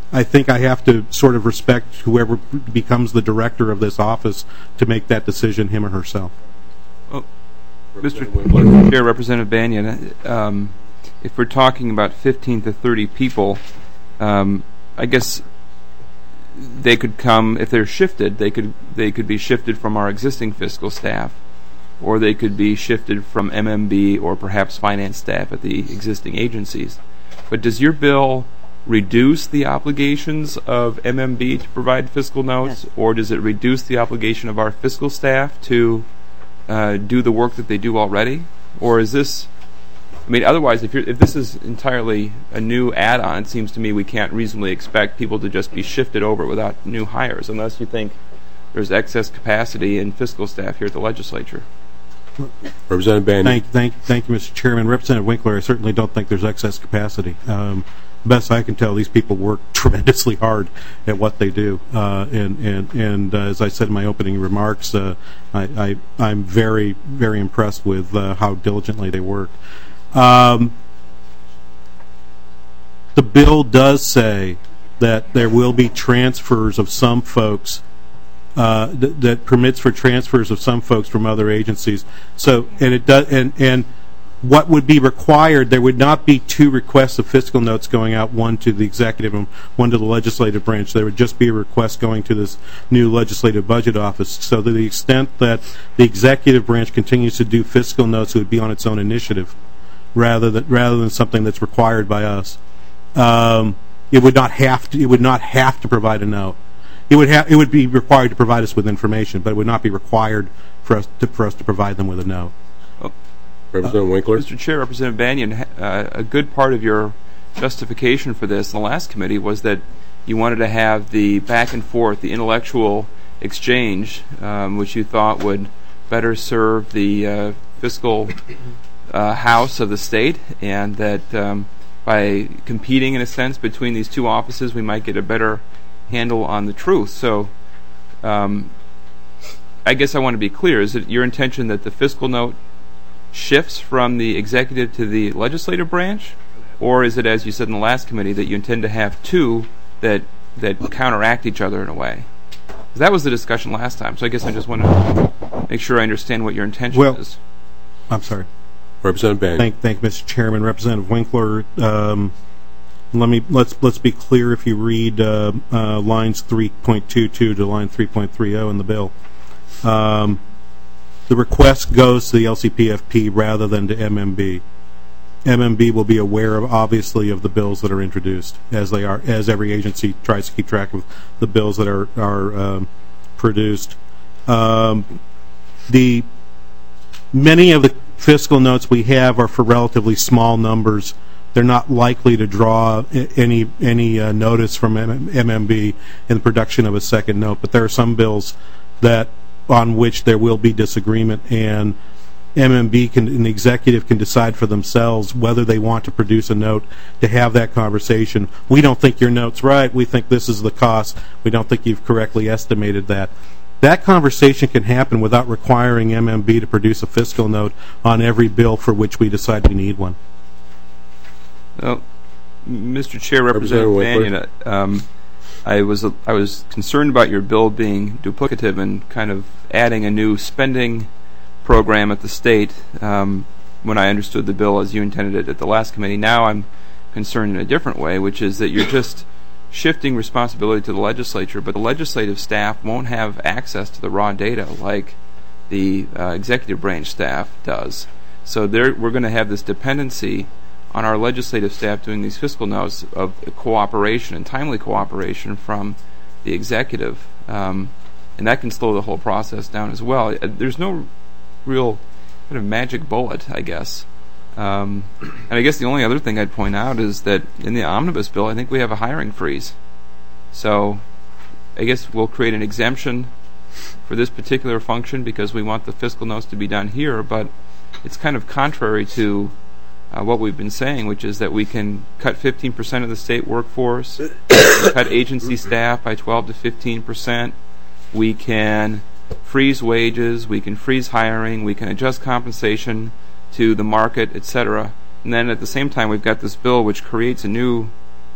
I think I have to sort of respect whoever becomes the director of this office to make that decision, him or herself. Well, Mister Chair, Representative Banyan, um, if we're talking about fifteen to thirty people, um, I guess they could come, if they're shifted, they could they could be shifted from our existing fiscal staff, or they could be shifted from M M B or perhaps finance staff at the existing agencies. But does your bill reduce the obligations of M M B to provide fiscal notes, yes. or does it reduce the obligation of our fiscal staff to uh, do the work that they do already? Or is this, I mean, otherwise, if, you're, if this is entirely a new add-on, it seems to me we can't reasonably expect people to just be shifted over without new hires, unless you think there's excess capacity in fiscal staff here at the legislature. Representative Banyan. Thank, thank, thank you, Mister Chairman. Representative Winkler, I certainly don't think there's excess capacity. Um, best I can tell, these people work tremendously hard at what they do, uh, and and and uh, as I said in my opening remarks, uh, I, I I'm very very impressed with uh, how diligently they work. Um, the bill does say that there will be transfers of some folks. Uh, th that permits for transfers of some folks from other agencies. So, and it does, and and what would be required? There would not be two requests of fiscal notes going out, one to the executive and one to the legislative branch. There would just be a request going to this new legislative budget office. So, to the extent that the executive branch continues to do fiscal notes, it would be on its own initiative, rather than rather than something that's required by us. Um, it would not have to. It would not have to provide a note. It would have. It would be required to provide us with information, but it would not be required for us to, for us to provide them with a note. Well, Representative uh, Winkler, Mister Chair, Representative Banyan, uh, a good part of your justification for this in the last committee was that you wanted to have the back and forth, the intellectual exchange, um, which you thought would better serve the uh, fiscal uh, house of the state, and that um, by competing in a sense between these two offices, we might get a better handle on the truth. So um, I guess I want to be clear. Is it your intention that the fiscal note shifts from the executive to the legislative branch? Or is it, as you said in the last committee, that you intend to have two that that counteract each other in a way? That was the discussion last time. So I guess I just want to make sure I understand what your intention well, is. I'm sorry. Representative Banyan. Thank, thank Mister Chairman. Representative Winkler, um, Let me let's let's be clear. If you read uh, uh, lines three point two two to line three point three zero in the bill, um, the request goes to the L C P F P rather than to M M B. M M B will be aware of, obviously, of the bills that are introduced, as they are, as every agency tries to keep track of the bills that are are um, produced. Um, the many of the fiscal notes we have are for relatively small numbers. They're not likely to draw any any uh, notice from M M B in the production of a second note. But there are some bills that on which there will be disagreement, and M M B can, and the executive can decide for themselves whether they want to produce a note to have that conversation. We don't think your note's right. We think this is the cost. We don't think you've correctly estimated that. That conversation can happen without requiring M M B to produce a fiscal note on every bill for which we decide we need one. Well, Mister Chair, Representative Banyan, um, I was uh, I was concerned about your bill being duplicative and kind of adding a new spending program at the state um, when I understood the bill as you intended it at the last committee. Now I'm concerned in a different way, which is that you're just shifting responsibility to the legislature, but the legislative staff won't have access to the raw data like the uh, executive branch staff does. So there, we're going to have this dependency on our legislative staff doing these fiscal notes of cooperation and timely cooperation from the executive, um, and that can slow the whole process down as well. There's no real kind of magic bullet, I guess. Um, and I guess the only other thing I'd point out is that in the omnibus bill, I think we have a hiring freeze. So I guess we'll create an exemption for this particular function because we want the fiscal notes to be done here, but it's kind of contrary to Uh, what we've been saying, which is that we can cut fifteen percent of the state workforce, cut agency staff by twelve to fifteen percent, we can freeze wages, we can freeze hiring, we can adjust compensation to the market, et cetera. And then at the same time, we've got this bill which creates a new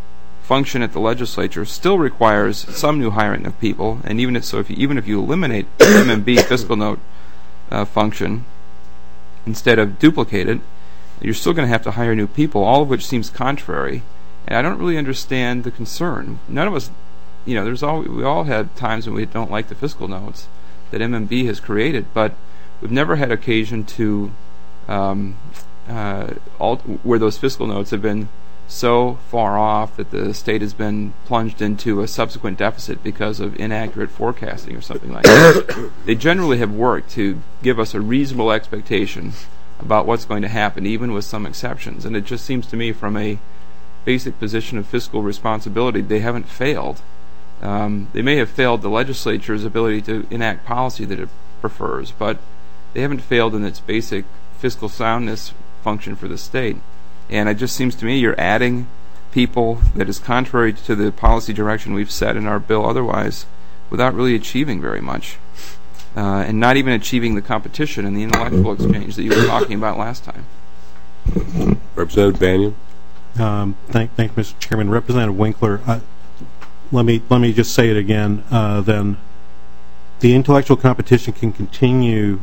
function at the legislature still requires some new hiring of people, and even if so, if you, even if you eliminate the M M B fiscal note uh, function instead of duplicate it, you're still going to have to hire new people, all of which seems contrary. And I don't really understand the concern. None of us, you know, there's all we all had times when we don't like the fiscal notes that M M B has created, but we've never had occasion to um, uh, all, where those fiscal notes have been so far off that the state has been plunged into a subsequent deficit because of inaccurate forecasting or something like that. They generally have worked to give us a reasonable expectation about what's going to happen, even with some exceptions. And it just seems to me, from a basic position of fiscal responsibility, they haven't failed. Um, they may have failed the legislature's ability to enact policy that it prefers, but they haven't failed in its basic fiscal soundness function for the state. And it just seems to me you're adding people that is contrary to the policy direction we've set in our bill otherwise, without really achieving very much. Uh, and not even achieving the competition and the intellectual exchange that you were talking about last time. Representative Banyan. Um, thank, thank you, Mister Chairman. Representative Winkler, uh, let me let me just say it again. Uh, then, the intellectual competition can continue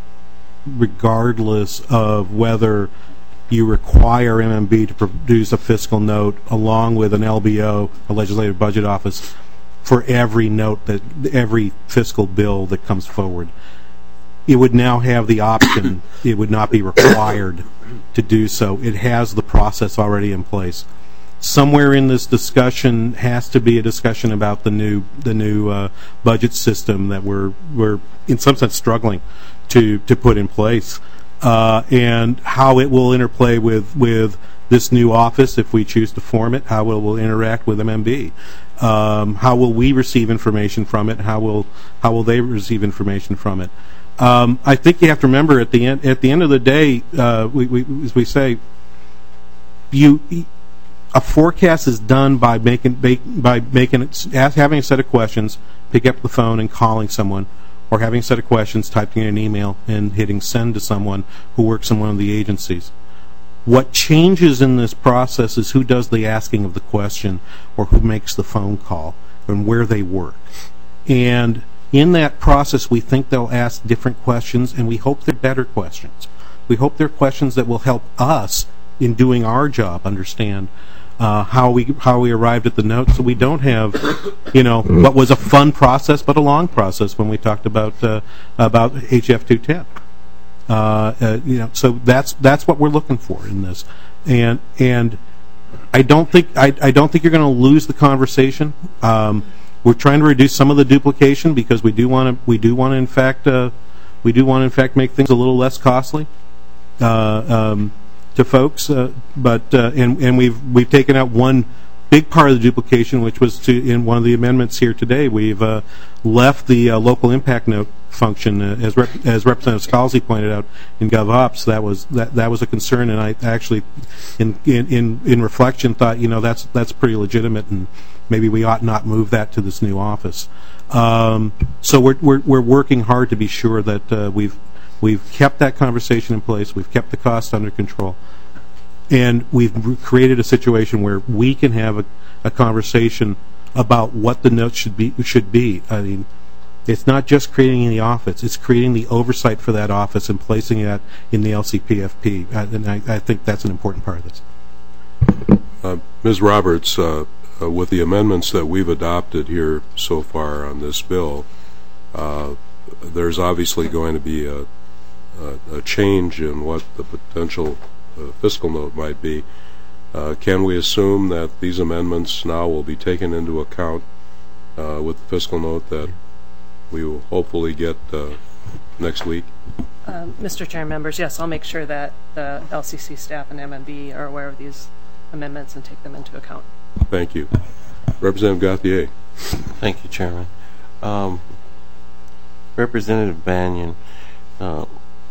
regardless of whether you require M M B to produce a fiscal note along with an L B O, a legislative budget office, for every note that every fiscal bill that comes forward. It would now have the option. It would not be required to do so. It has the process already in place. Somewhere in this discussion has to be a discussion about the new the new uh, budget system that we're we're in some sense struggling to to put in place, uh, and how it will interplay with with this new office if we choose to form it. How it will interact with M M B. Um, how will we receive information from it? How will how will they receive information from it? Um, I think you have to remember at the end at the end of the day, uh, we, we as we say, you a forecast is done by making by making it, having a set of questions, pick up the phone and calling someone, or having a set of questions, typing in an email and hitting send to someone who works in one of the agencies. What changes in this process is who does the asking of the question or who makes the phone call and where they work. And in that process, we think they'll ask different questions, and we hope they're better questions. We hope they're questions that will help us in doing our job understand uh, how we how we arrived at the notes, so we don't have, you know, what was a fun process but a long process when we talked about uh, about H F two ten. Uh, uh, you know, so that's that's what we're looking for in this, and and I don't think I, I don't think you're going to lose the conversation. Um, we're trying to reduce some of the duplication because we do want to we do want to in fact uh, we do want to in fact make things a little less costly uh, um, to folks. Uh, but uh, and and we've we've taken out one big part of the duplication, which was to in one of the amendments here today. We've uh, left the uh, local impact note function, uh, as Rep as Representative Scalzi pointed out in GovOps. That was that that was a concern, and I actually, in in in, in reflection, thought you know that's that's pretty legitimate, and maybe we ought not move that to this new office. Um, so we're we're we're working hard to be sure that uh, we've we've kept that conversation in place. We've kept the cost under control, and we've created a situation where we can have a, a conversation about what the notes should be should be. I mean, it's not just creating the office; it's creating the oversight for that office and placing it in the L C P F P. Uh, and I, I think that's an important part of this. Uh, Miz Roberts, uh, uh, with the amendments that we've adopted here so far on this bill, uh, there's obviously going to be a, a, a change in what the potential uh, fiscal note might be. Uh, can we assume that these amendments now will be taken into account uh, with the fiscal note that we will hopefully get uh, next week? Um, Mister Chair and members, yes, I'll make sure that the L C C staff and M M B are aware of these amendments and take them into account. Thank you. Representative Gauthier. Thank you, Chairman. Um, Representative Banyan, uh,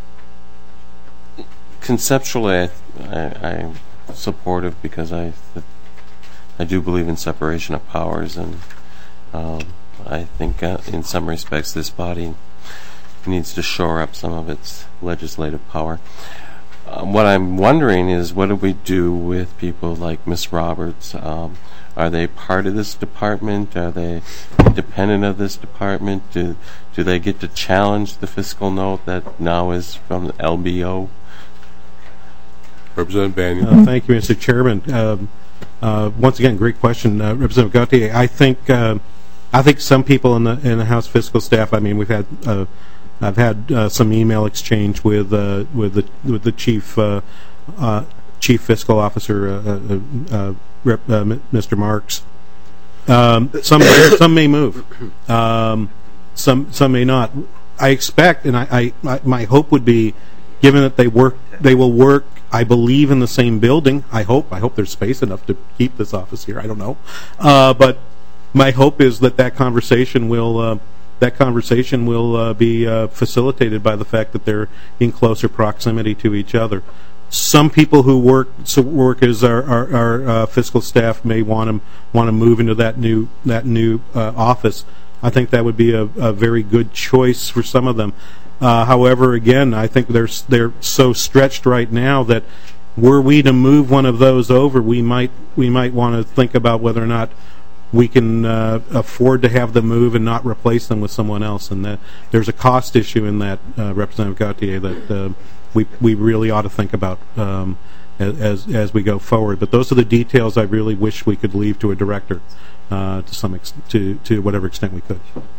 conceptually I, I, I'm supportive because I I do believe in separation of powers, and um, I think uh, in some respects this body needs to shore up some of its legislative power. Uh, what I'm wondering is what do we do with people like Miz Roberts, um, Are they part of this department? Are they independent of this department? Do, do they get to challenge the fiscal note that now is from the L B O? Representative Bannion. Uh, thank you, Mister Chairman. Um, uh, once again, great question, uh, Representative Gautier. I think uh, I think some people in the in the House fiscal staff. I mean, we've had uh, I've had uh, some email exchange with uh, with the with the chief uh, uh, chief fiscal officer, uh, uh, uh, Rep, uh, Mister Marks. Um, some some may move, um, some some may not. I expect, and I, I my hope would be, given that they work, they will work. I believe in the same building. I hope. I hope there's space enough to keep this office here. I don't know, uh, but my hope is that that conversation will uh, that conversation will uh, be uh, facilitated by the fact that they're in closer proximity to each other. Some people who work so work as our, our, our uh, fiscal staff may want to want to move into that new that new uh, office. I think that would be a, a very good choice for some of them. Uh, however, again, I think they're they're so stretched right now that were we to move one of those over, we might we might want to think about whether or not we can uh, afford to have them move and not replace them with someone else. And that there's a cost issue in that, uh, Representative Gautier, that uh, we we really ought to think about um, as as we go forward. But those are the details I really wish we could leave to a director uh, to some ex to to whatever extent we could.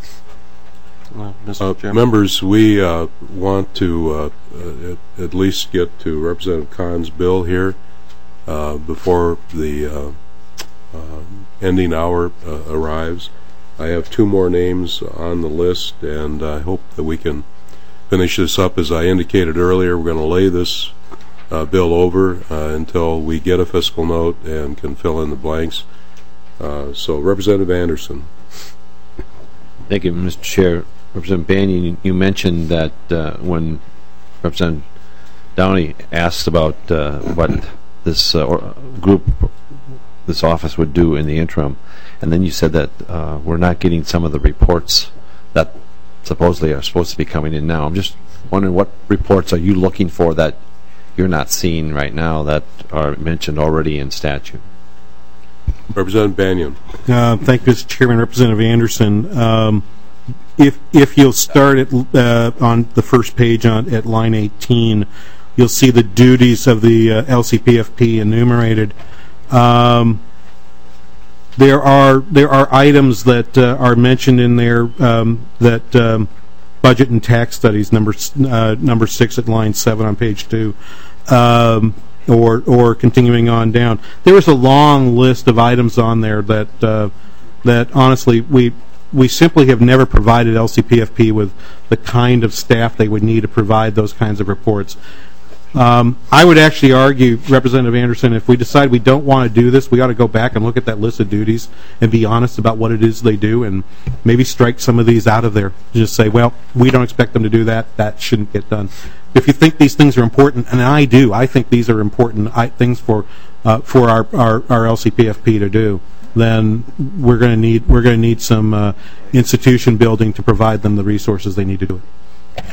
Uh, members, we uh, want to uh, uh, at, at least get to Representative Kahn's bill here uh, before the uh, uh, ending hour uh, arrives. I have two more names on the list, and I hope that we can finish this up. As I indicated earlier, we're going to lay this uh, bill over uh, until we get a fiscal note and can fill in the blanks. Uh, so, Representative Anderson. Thank you, Mister Chair. Representative Bannion, you mentioned that uh, when Representative Downey asked about uh, what this uh, or group, this office would do in the interim, and then you said that uh, we're not getting some of the reports that supposedly are supposed to be coming in now. I'm just wondering, what reports are you looking for that you're not seeing right now that are mentioned already in statute? Representative Bannion. Uh, thank you, Mister Chairman. Representative Anderson. Um, If if you'll start at uh, on the first page on at line eighteen, you'll see the duties of the uh, L C P F P enumerated. Um, there are there are items that uh, are mentioned in there um, that um, budget and tax studies, number uh, number six at line seven on page two, um, or or continuing on down. There is a long list of items on there that uh, that honestly we. We simply have never provided L C P F P with the kind of staff they would need to provide those kinds of reports. Um, I would actually argue, Representative Anderson, if we decide we don't want to do this, we ought to go back and look at that list of duties and be honest about what it is they do, and maybe strike some of these out of there. Just say, well, we don't expect them to do that. That shouldn't get done. If you think these things are important, and I do, I think these are important things for uh, for our, our, our L C P F P to do, then we're going to need we're going to need some uh, institution building to provide them the resources they need to do it.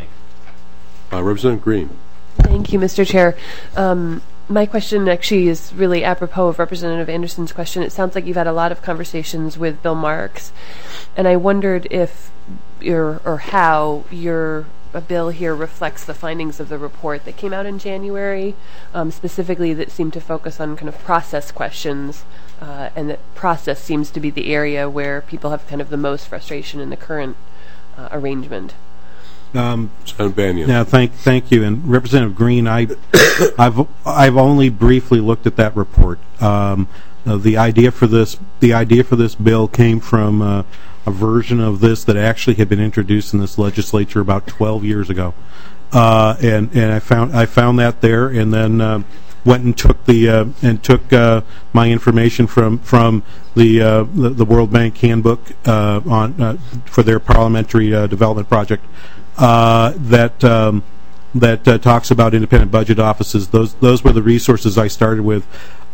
Uh, Representative Green. Thank you, Mister Chair. Um, my question actually is really apropos of Representative Anderson's question. It sounds like you've had a lot of conversations with Bill Marks, and I wondered if your or how your a bill here reflects the findings of the report that came out in January, um, specifically that seemed to focus on kind of process questions. Uh, and that process seems to be the area where people have kind of the most frustration in the current uh, arrangement. Um, Senator Bannion. Yeah, thank thank you. And Representative Green, I, I've I've only briefly looked at that report. Um, uh, the idea for this the idea for this bill came from uh, a version of this that actually had been introduced in this legislature about twelve years ago, uh, and and I found I found that there, and then. Uh, went and took the uh, and took uh, my information from from the uh, the, the World Bank handbook uh, on uh, for their parliamentary uh, development project uh, that um, that uh, talks about independent budget offices. Those those were the resources I started with.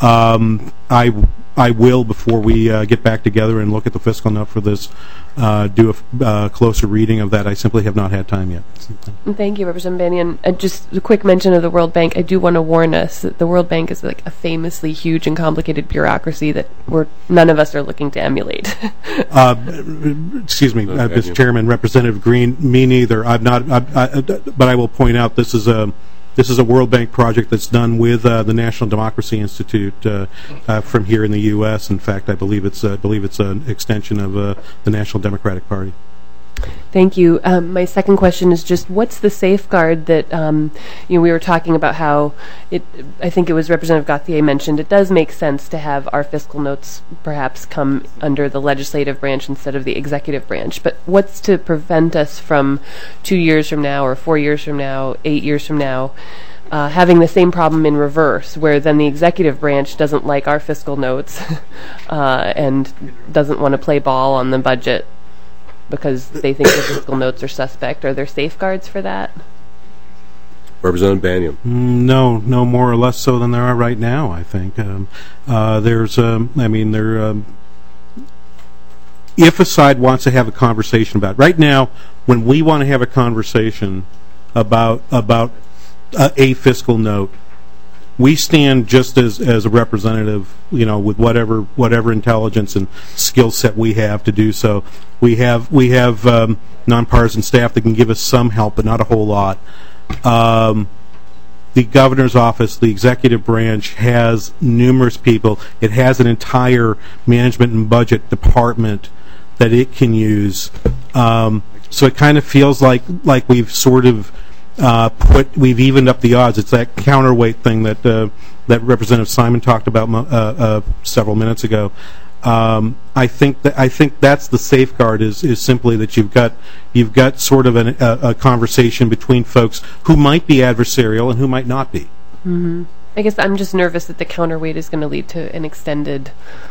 Um, I I will, before we uh, get back together and look at the fiscal note for this, uh, do a f- uh, closer reading of that. I simply have not had time yet. Thank you, Representative Banyan. Uh, just a quick mention of the World Bank. I do want to warn us that the World Bank is like a famously huge and complicated bureaucracy that we're none of us are looking to emulate. uh, excuse me, uh, Mister Chairman, Representative Green. Me neither. I've not. I, I, but I will point out this is a. This is a World Bank project that's done with uh, the National Democracy Institute uh, uh, from here in the U S In fact, I believe it's uh, I believe it's an extension of uh, the National Democratic Party. Thank you. Um, my second question is just what's the safeguard that, um, you know, we were talking about how it, I think it was Representative Gauthier mentioned, it does make sense to have our fiscal notes perhaps come under the legislative branch instead of the executive branch. But what's to prevent us from two years from now or four years from now, eight years from now, Uh, having the same problem in reverse, where then the executive branch doesn't like our fiscal notes uh, and doesn't want to play ball on the budget because they think the fiscal notes are suspect? Are there safeguards for that? Representative Banyan. No, no more or less so than there are right now, I think. Um, uh, there's, um, I mean, there. Um, if a side wants to have a conversation about, right now, when we want to have a conversation about about uh, a fiscal note, we stand just as, as a representative, you know, with whatever whatever intelligence and skill set we have to do so. We have we have um, nonpartisan staff that can give us some help, but not a whole lot. Um, the governor's office, the executive branch, has numerous people. It has an entire management and budget department that it can use. Um, so it kind of feels like like we've sort of uh, put we've evened up the odds. It's that counterweight thing that uh, that Representative Simon talked about uh, uh, several minutes ago. Um, I think that I think that's the safeguard is is simply that you've got you've got sort of an, a, a conversation between folks who might be adversarial and who might not be. Mm-hmm. I guess I'm just nervous that the counterweight is going to lead to an extended.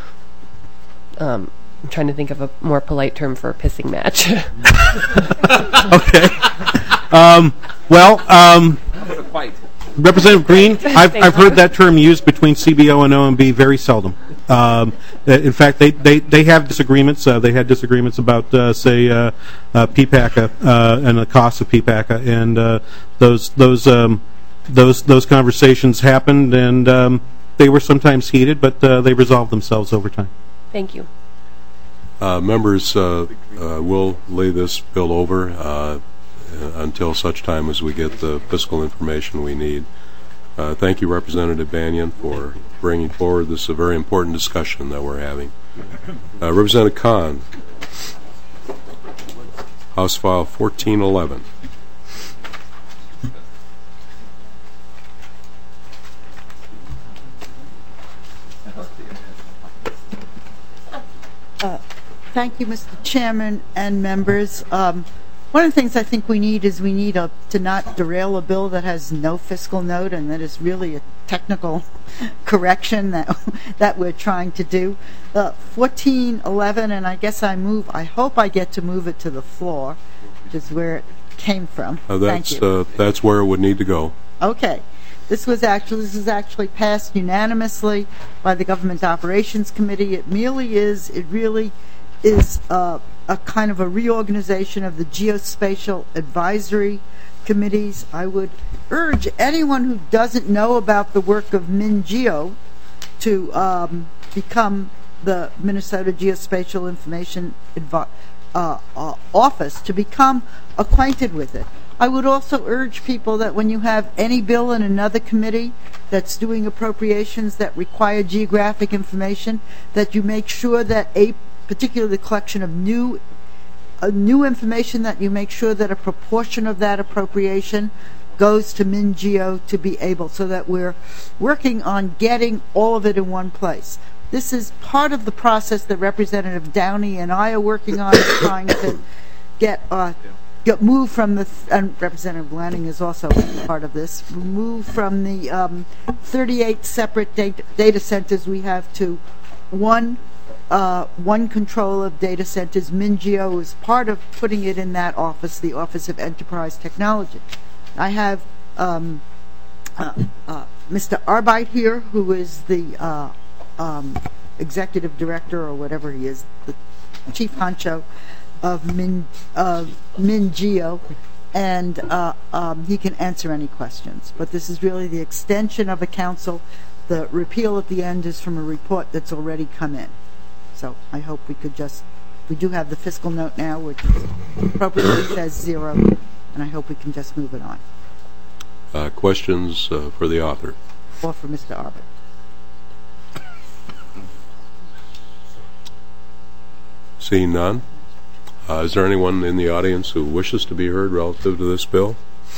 Um, I'm trying to think of a more polite term for a pissing match. Okay. Um, well, um, Representative Green, I've I've heard that term used between C B O and O M B very seldom. Um, in fact, they, they, they have disagreements. Uh, they had disagreements about, uh, say, uh, uh, P PACA uh, and the cost of P PACA, and uh, those those um, those those conversations happened, and um, they were sometimes heated, but uh, they resolved themselves over time. Thank you. Uh, members, uh, uh, will lay this bill over uh, until such time as we get the fiscal information we need. Uh, thank you, Representative Banyan, for bringing forward this a very important discussion that we're having. Uh, Representative Khan, House File fourteen eleven. Uh, thank you, Mister Chairman and members. Um, One of the things I think we need is we need a, to not derail a bill that has no fiscal note and that is really a technical correction that that we're trying to do. Uh, fourteen eleven, and I guess I move. I hope I get to move it to the floor, which is where it came from. Uh, that's Thank you. Uh, that's where it would need to go. Okay. This was actually this was actually passed unanimously by the Government Operations Committee. It merely is. It really is. Uh, a kind of a reorganization of the geospatial advisory committees. I would urge anyone who doesn't know about the work of MinGeo to um, become the Minnesota Geospatial Information Advi- uh, uh, Office, to become acquainted with it. I would also urge people that when you have any bill in another committee that's doing appropriations that require geographic information, that you make sure that a particularly the collection of new uh, new information, that you make sure that a proportion of that appropriation goes to MinGeo to be able, so that we're working on getting all of it in one place. This is part of the process that Representative Downey and I are working on, trying to get uh, get move from the, th- and Representative Lanning is also part of this, move from the um, thirty-eight separate data, data centers we have to one Uh, one control of data centers. MinGeo is part of putting it in that office, the Office of Enterprise Technology. I have um, uh, uh, Mister Arbite here, who is the uh, um, executive director or whatever he is, the chief honcho of Min of Mingeo, and uh, um, he can answer any questions. But this is really the extension of a council. The repeal at the end is from a report that's already come in. So I hope we could just, we do have the fiscal note now, which appropriately says zero, and I hope we can just move it on. Uh, questions uh, for the author? Or for Mister Arbit. Seeing none, uh, is there anyone in the audience who wishes to be heard relative to this bill?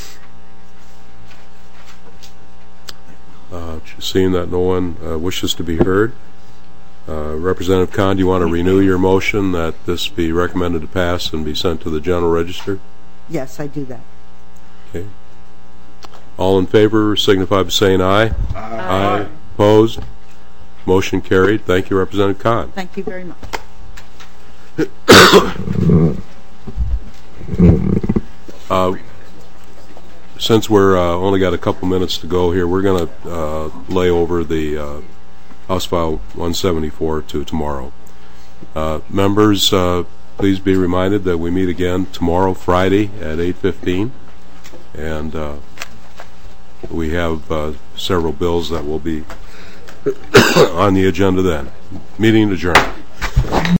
Uh, seeing that no one uh, wishes to be heard, uh, Representative Kahn, do you want to renew your motion that this be recommended to pass and be sent to the General Register? Yes, I do that. Okay. All in favor signify by saying aye. Aye. Aye. Opposed? Motion carried. Thank you, Representative Kahn. Thank you very much. uh, since we're uh, only got a couple minutes to go here, we're going to uh, lay over the uh, House File one seventy-four to tomorrow. Uh, members, uh, please be reminded that we meet again tomorrow, Friday, at eight fifteen, and uh, we have uh, several bills that will be on the agenda then. Meeting adjourned.